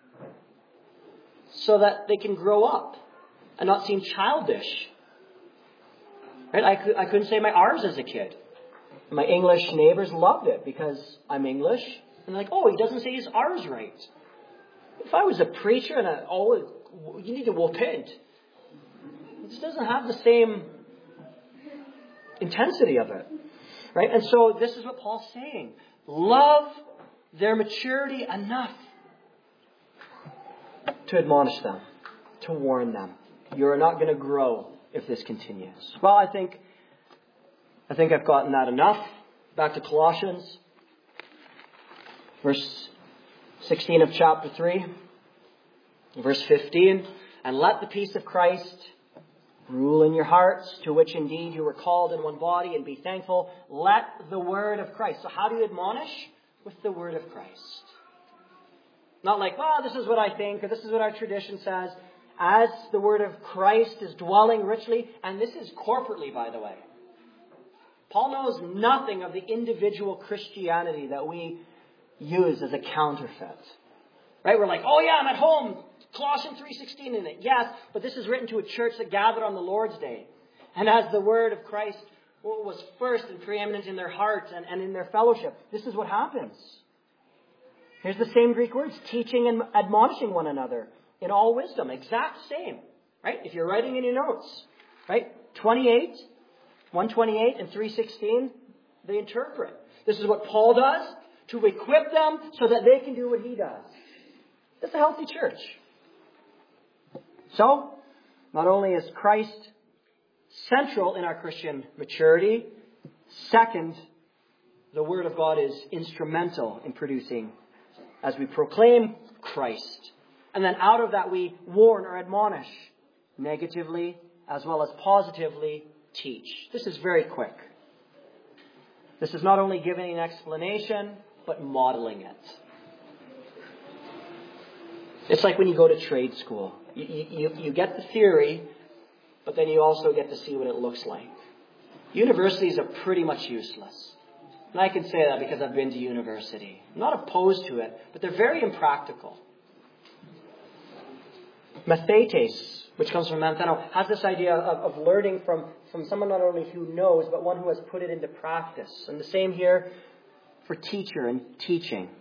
so that they can grow up and not seem childish. Right? I couldn't say my R's as a kid. My English neighbors loved it because I'm English. And they're like, oh, he doesn't say his R's right. If I was a preacher and you need to repent, it just doesn't have the same intensity of it. Right? And so this is what Paul's saying. Love their maturity enough to admonish them, to warn them. You're not going to grow if this continues. Well, I think I've gotten that enough. Back to Colossians, verse 16 of chapter 3, verse 15. And let the peace of Christ rule in your hearts, to which indeed you were called in one body, and be thankful. Let the word of Christ. So how do you admonish? With the word of Christ. Not like, well, this is what I think, or this is what our tradition says. As the word of Christ is dwelling richly, and this is corporately, by the way. Paul knows nothing of the individual Christianity that we use as a counterfeit. Right? We're like, oh yeah, I'm at home. Colossians 3:16 in it. Yes, but this is written to a church that gathered on the Lord's Day. And as the word of Christ was first and preeminent in their hearts and in their fellowship, this is what happens. Here's the same Greek words, teaching and admonishing one another in all wisdom. Exact same. Right? If you're writing in your notes. Right? 128 and 3:16, they interpret. This is what Paul does to equip them so that they can do what he does. That's a healthy church. So, not only is Christ central in our Christian maturity, second, the Word of God is instrumental in producing as we proclaim Christ. And then out of that we warn or admonish, negatively as well as positively teach. This is very quick. This is not only giving an explanation, but modeling it. It's like when you go to trade school. You get the theory, but then you also get to see what it looks like. Universities are pretty much useless. And I can say that because I've been to university. I'm not opposed to it, but they're very impractical. Mathetes, which comes from Manthano, has this idea of learning from someone not only who knows, but one who has put it into practice. And the same here for teacher and teaching.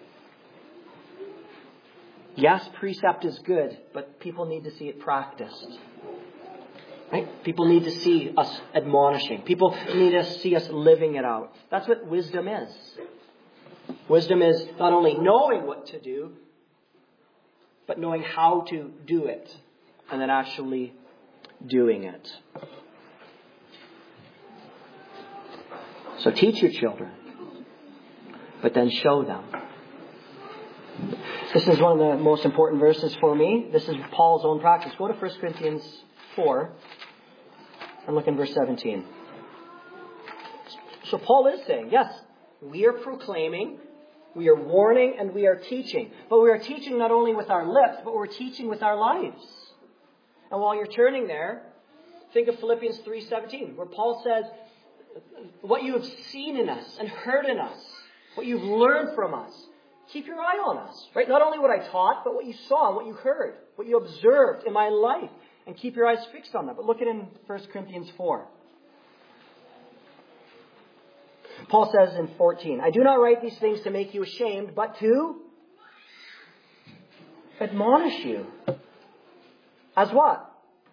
Yes, precept is good, but people need to see it practiced. Right? People need to see us admonishing. People need to see us living it out. That's what wisdom is. Wisdom is not only knowing what to do, but knowing how to do it. And then actually doing it. So teach your children, but then show them. This is one of the most important verses for me. This is Paul's own practice. Go to 1 Corinthians 4 and look in verse 17. So Paul is saying, yes, we are proclaiming, we are warning, and we are teaching. But we are teaching not only with our lips, but we're teaching with our lives. And while you're turning there, think of Philippians 3:17, where Paul says, what you have seen in us and heard in us, what you've learned from us, keep your eye on us. Right? Not only what I taught, but what you saw and what you heard, what you observed in my life. And keep your eyes fixed on that. But look at it in 1 Corinthians 4. Paul says in 14, I do not write these things to make you ashamed, but to admonish you. As what?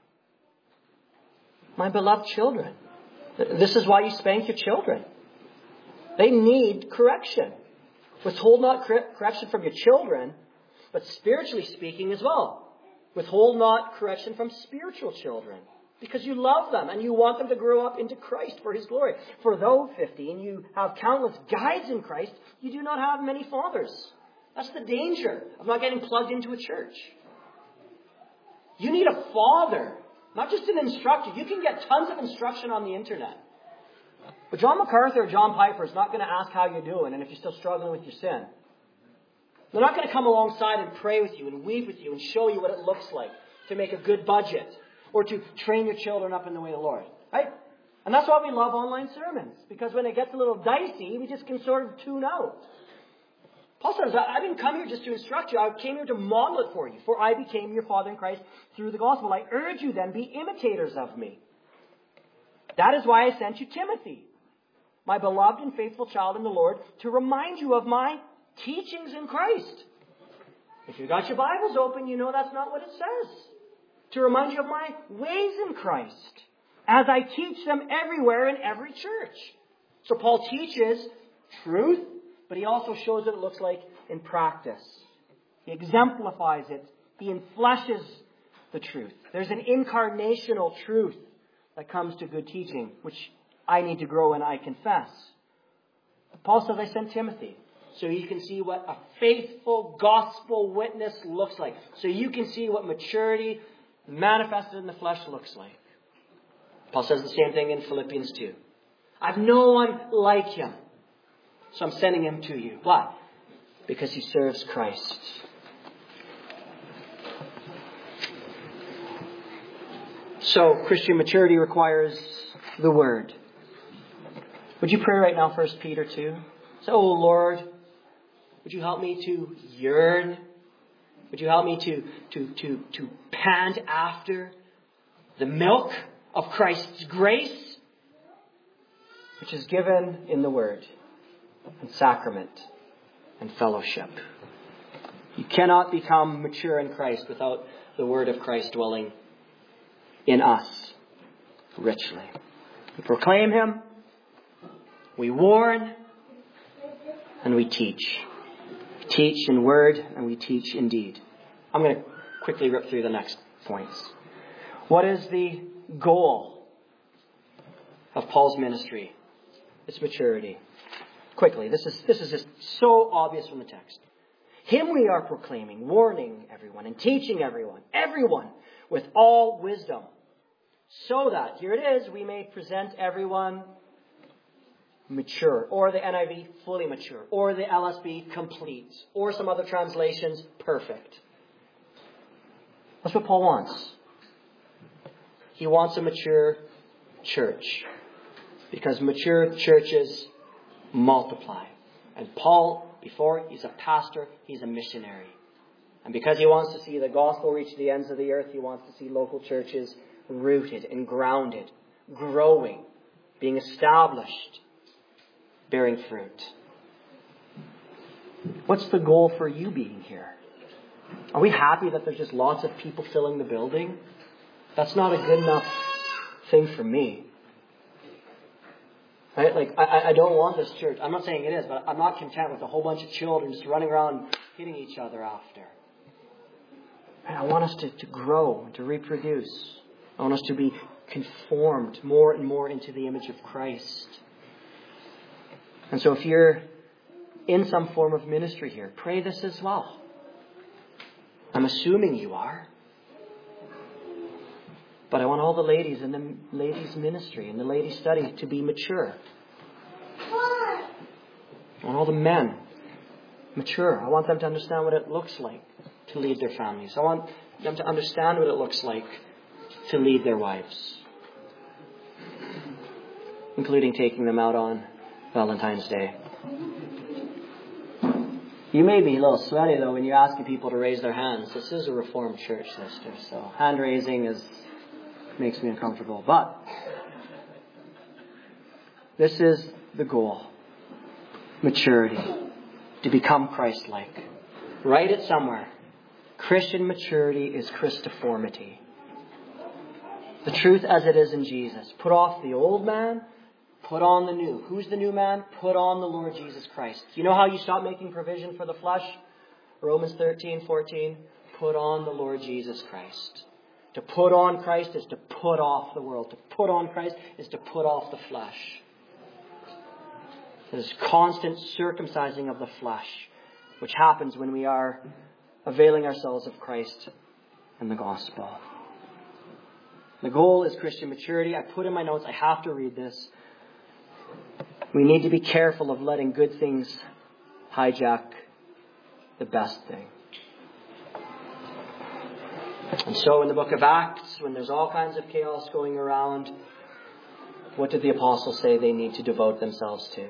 My beloved children. This is why you spank your children. They need correction. Withhold not correction from your children, but spiritually speaking as well. Withhold not correction from spiritual children, because you love them and you want them to grow up into Christ for His glory. For though, 15, you have countless guides in Christ, you do not have many fathers. That's the danger of not getting plugged into a church. You need a father, not just an instructor. You can get tons of instruction on the internet. But John MacArthur or John Piper is not going to ask how you're doing and if you're still struggling with your sin. They're not going to come alongside and pray with you and weep with you and show you what it looks like to make a good budget or to train your children up in the way of the Lord. Right? And that's why we love online sermons. Because when it gets a little dicey, we just can sort of tune out. Paul says, I didn't come here just to instruct you. I came here to model it for you. For I became your father in Christ through the gospel. I urge you then, be imitators of me. That is why I sent you Timothy, my beloved and faithful child in the Lord, to remind you of my teachings in Christ. If you've got your Bibles open, you know that's not what it says. To remind you of my ways in Christ, as I teach them everywhere in every church. So Paul teaches truth, but he also shows what it looks like in practice. He exemplifies it. He enfleshes the truth. There's an incarnational truth that comes to good teaching, which I need to grow in, I confess. Paul says, I sent Timothy, so you can see what a faithful gospel witness looks like. So you can see what maturity manifested in the flesh looks like. Paul says the same thing in Philippians 2. I have no one like him, so I'm sending him to you. Why? Because he serves Christ. So, Christian maturity requires the Word. Would you pray right now, 1 Peter 2? Say, oh Lord, would you help me to yearn? Would you help me to pant after the milk of Christ's grace, which is given in the Word and sacrament and fellowship. You cannot become mature in Christ without the Word of Christ dwelling in us richly. We proclaim Him, we warn, and we teach. We teach in word and we teach in deed. I'm going to quickly rip through the next points. What is the goal of Paul's ministry? It's maturity. Quickly, this is just so obvious from the text. Him we are proclaiming, warning everyone and teaching everyone with all wisdom, so that, here it is, we may present everyone mature, or the NIV, fully mature, or the LSB, complete, or some other translations, perfect. That's what Paul wants. He wants a mature church, because mature churches multiply. And Paul, before he's a pastor, he's a missionary. And because he wants to see the gospel reach the ends of the earth, he wants to see local churches rooted and grounded, growing, being established, bearing fruit. What's the goal for you being here? Are we happy that there's just lots of people filling the building? That's not a good enough thing for me. Right? Like, I don't want this church. I'm not saying it is, but I'm not content with a whole bunch of children just running around hitting each other after. Right? I want us to grow and to reproduce. I want us to be conformed more and more into the image of Christ. And so if you're in some form of ministry here, pray this as well. I'm assuming you are. But I want all the ladies in the ladies' ministry and the ladies' study to be mature. I want all the men mature. I want them to understand what it looks like to lead their families. I want them to understand what it looks like to lead their wives, including taking them out on Valentine's Day. You may be a little sweaty though when you're asking people to raise their hands. This is a Reformed church, sister, so hand raising makes me uncomfortable. But this is the goal. Maturity. To become Christ-like. Write it somewhere. Christian maturity is Christiformity. The truth as it is in Jesus. Put off the old man, put on the new. Who's the new man? Put on the Lord Jesus Christ. You know how you stop making provision for the flesh? Romans 13:14. Put on the Lord Jesus Christ. To put on Christ is to put off the world. To put on Christ is to put off the flesh. There's constant circumcising of the flesh, which happens when we are availing ourselves of Christ and the gospel. The goal is Christian maturity. I put in my notes, I have to read this. We need to be careful of letting good things hijack the best thing. And so in the book of Acts, when there's all kinds of chaos going around, what did the apostles say they need to devote themselves to?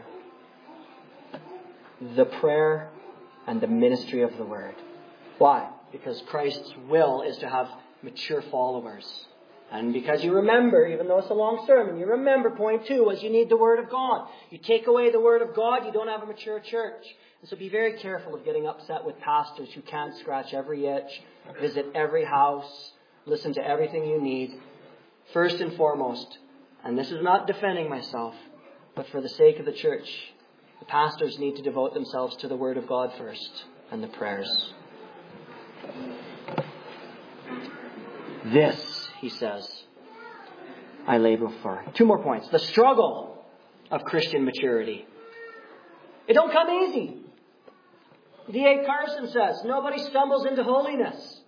The prayer and the ministry of the word. Why? Because Christ's will is to have mature followers. And because you remember, even though it's a long sermon, you remember point 2 was you need the Word of God. You take away the Word of God, you don't have a mature church. And so be very careful of getting upset with pastors who can't scratch every itch, visit every house, listen to everything you need. First and foremost, and this is not defending myself, but for the sake of the church, the pastors need to devote themselves to the Word of God first and the prayers. This, he says, I labor for. 2 more points. The struggle of Christian maturity. It don't come easy. D.A. Carson says, nobody stumbles into holiness.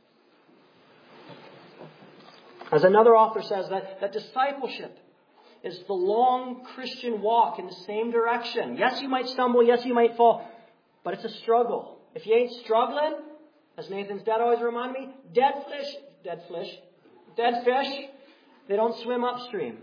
As another author says, that discipleship is the long Christian walk in the same direction. Yes, you might stumble. Yes, you might fall. But it's a struggle. If you ain't struggling, as Nathan's dad always reminded me, dead fish, they don't swim upstream.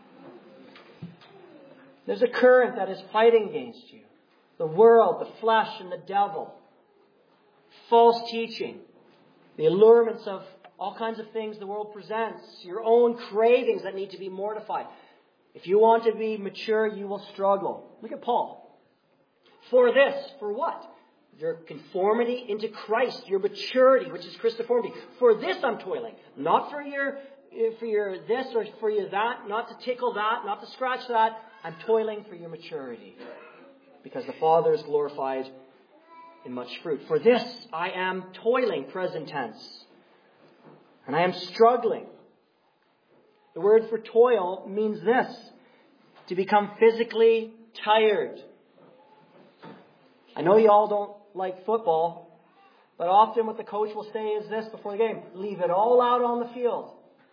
There's a current that is fighting against you. The world, the flesh, and the devil. False teaching. The allurements of all kinds of things the world presents. Your own cravings that need to be mortified. If you want to be mature, you will struggle. Look at Paul. For this, for what? Your conformity into Christ, your maturity, which is Christoformity. For this I'm toiling. Not for your this or for your that, not to tickle that, not to scratch that. I'm toiling for your maturity. Because the Father is glorified in much fruit. For this I am toiling, present tense. And I am struggling. The word for toil means this. To become physically tired. I know you all don't like football, but often what the coach will say is this before the game. Leave it all out on the field.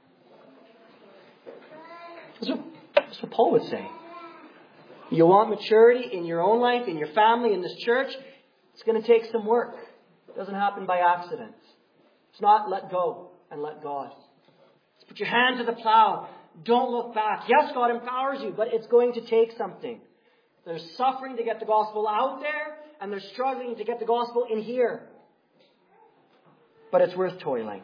That's what Paul would say. You want maturity in your own life, in your family, in this church, it's going to take some work. It doesn't happen by accident. It's not let go and let God. It's put your hand to the plow. Don't look back. Yes, God empowers you, but it's going to take something. There's suffering to get the gospel out there, and there's struggling to get the gospel in here. But it's worth toiling.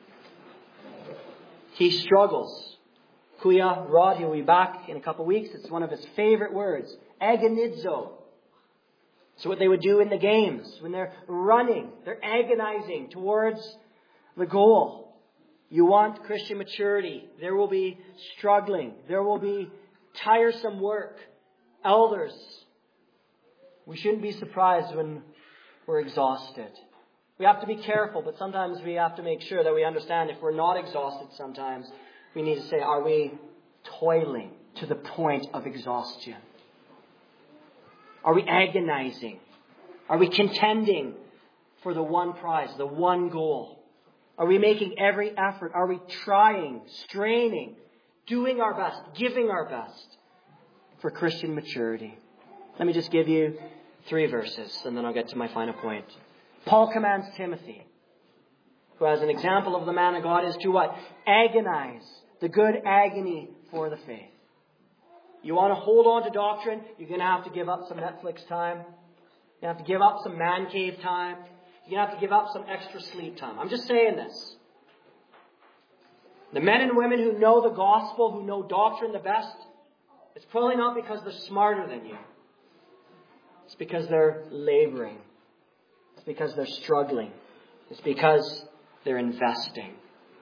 He struggles. Kuya Rod, he'll be back in a couple of weeks. It's one of his favorite words. Agonizo. So what they would do in the games, when they're running, they're agonizing towards the goal. You want Christian maturity. There will be struggling. There will be tiresome work. Elders, we shouldn't be surprised when we're exhausted. We have to be careful, but sometimes we have to make sure that we understand if we're not exhausted sometimes, we need to say, are we toiling to the point of exhaustion? Are we agonizing? Are we contending for the one prize, the one goal? Are we making every effort? Are we trying, straining, doing our best, giving our best for Christian maturity? Let me just give you 3 verses, and then I'll get to my final point. Paul commands Timothy, who as an example of the man of God is to what? Agonize. The good agony for the faith. You want to hold on to doctrine, you're going to have to give up some Netflix time. You have to give up some man cave time. You're going to have to give up some extra sleep time. I'm just saying this. The men and women who know the gospel, who know doctrine the best, it's probably not because they're smarter than you. It's because they're laboring. It's because they're struggling. It's because they're investing.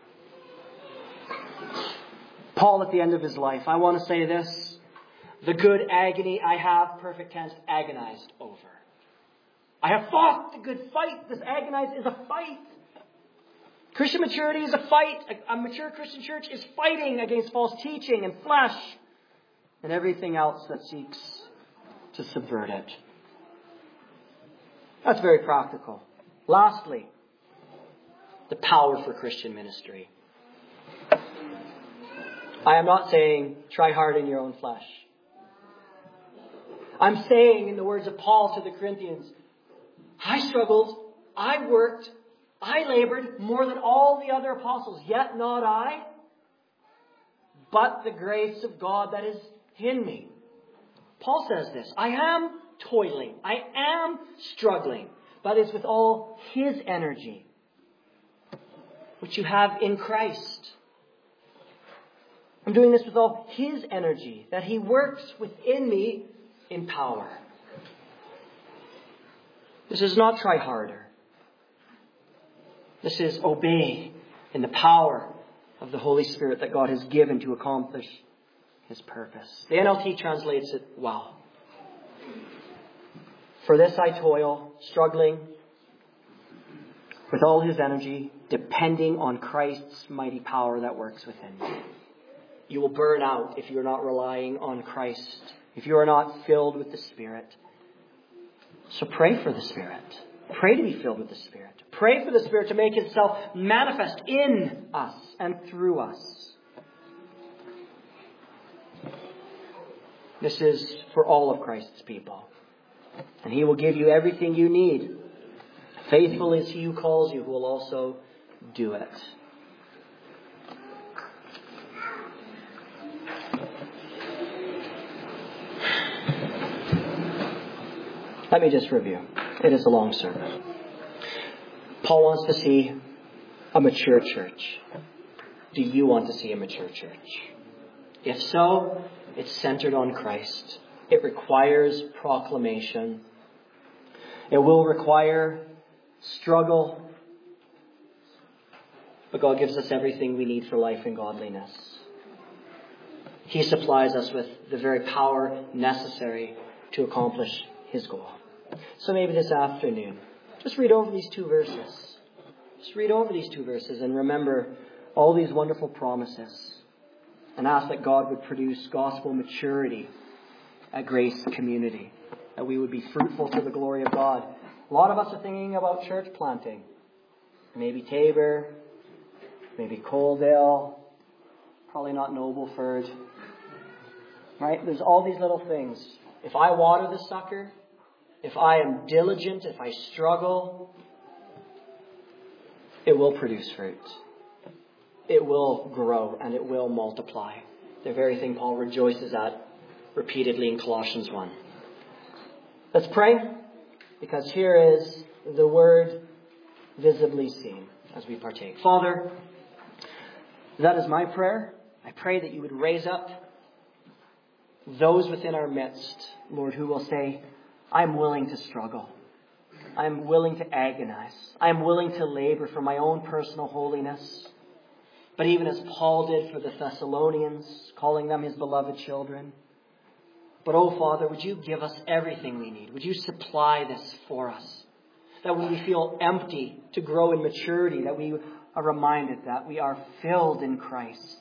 Paul at the end of his life, I want to say this. The good agony I have, perfect tense, agonized over. I have fought the good fight. This agonized is a fight. Christian maturity is a fight. A mature Christian church is fighting against false teaching and flesh and everything else that seeks to subvert it. That's very practical. Lastly, the power for Christian ministry. I am not saying try hard in your own flesh. I'm saying, in the words of Paul to the Corinthians, I struggled, I worked, I labored more than all the other apostles, yet not I, but the grace of God that is in me. Paul says this, I am toiling, I am struggling, but it's with all His energy, which you have in Christ. I'm doing this with all His energy that He works within me in power. This is not try harder. This is obey in the power of the Holy Spirit that God has given to accomplish His purpose. The NLT translates it well. For this I toil, struggling with all His energy, depending on Christ's mighty power that works within me. You will burn out if you're not relying on Christ, if you are not filled with the Spirit. So pray for the Spirit. Pray to be filled with the Spirit. Pray for the Spirit to make Himself manifest in us and through us. This is for all of Christ's people. And He will give you everything you need. Faithful is He who calls you, who will also do it. Let me just review. It is a long sermon. Paul wants to see a mature church. Do you want to see a mature church? If so, it's centered on Christ. It requires proclamation. It will require struggle. But God gives us everything we need for life and godliness. He supplies us with the very power necessary to accomplish His goal. So maybe this afternoon, just read over these 2 verses. Just read over these 2 verses and remember all these wonderful promises. And ask that God would produce gospel maturity at Grace Community. That we would be fruitful to the glory of God. A lot of us are thinking about church planting. Maybe Tabor, maybe Coaldale, probably not Nobleford. Right? There's all these little things. If I water the sucker, if I am diligent, if I struggle, it will produce fruit. It will grow and it will multiply. The very thing Paul rejoices at repeatedly in Colossians 1. Let's pray, because here is the word visibly seen as we partake. Father, that is my prayer. I pray that you would raise up those within our midst, Lord, who will say, I'm willing to struggle. I'm willing to agonize. I'm willing to labor for my own personal holiness. But even as Paul did for the Thessalonians, calling them his beloved children. But, oh Father, would you give us everything we need? Would you supply this for us? That when we feel empty, to grow in maturity, that we are reminded that we are filled in Christ.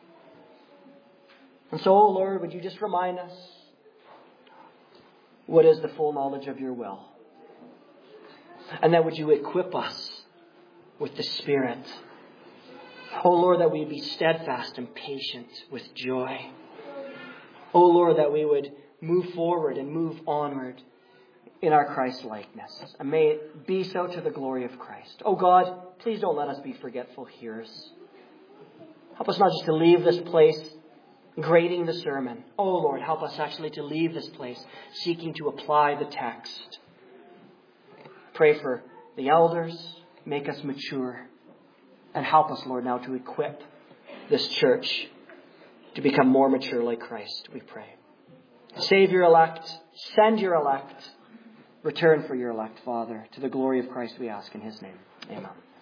And so, oh Lord, would you just remind us what is the full knowledge of your will? And then would you equip us with the Spirit? Oh Lord, that we would be steadfast and patient with joy. Oh Lord, that we would move forward and move onward in our Christ-likeness. And may it be so to the glory of Christ. Oh God, please don't let us be forgetful hearers. Help us not just to leave this place grading the sermon. Oh Lord, help us actually to leave this place seeking to apply the text. Pray for the elders. Make us mature. And help us, Lord, now to equip this church to become more mature like Christ, we pray. Save your elect. Send your elect. Return for your elect, Father. To the glory of Christ we ask in His name. Amen.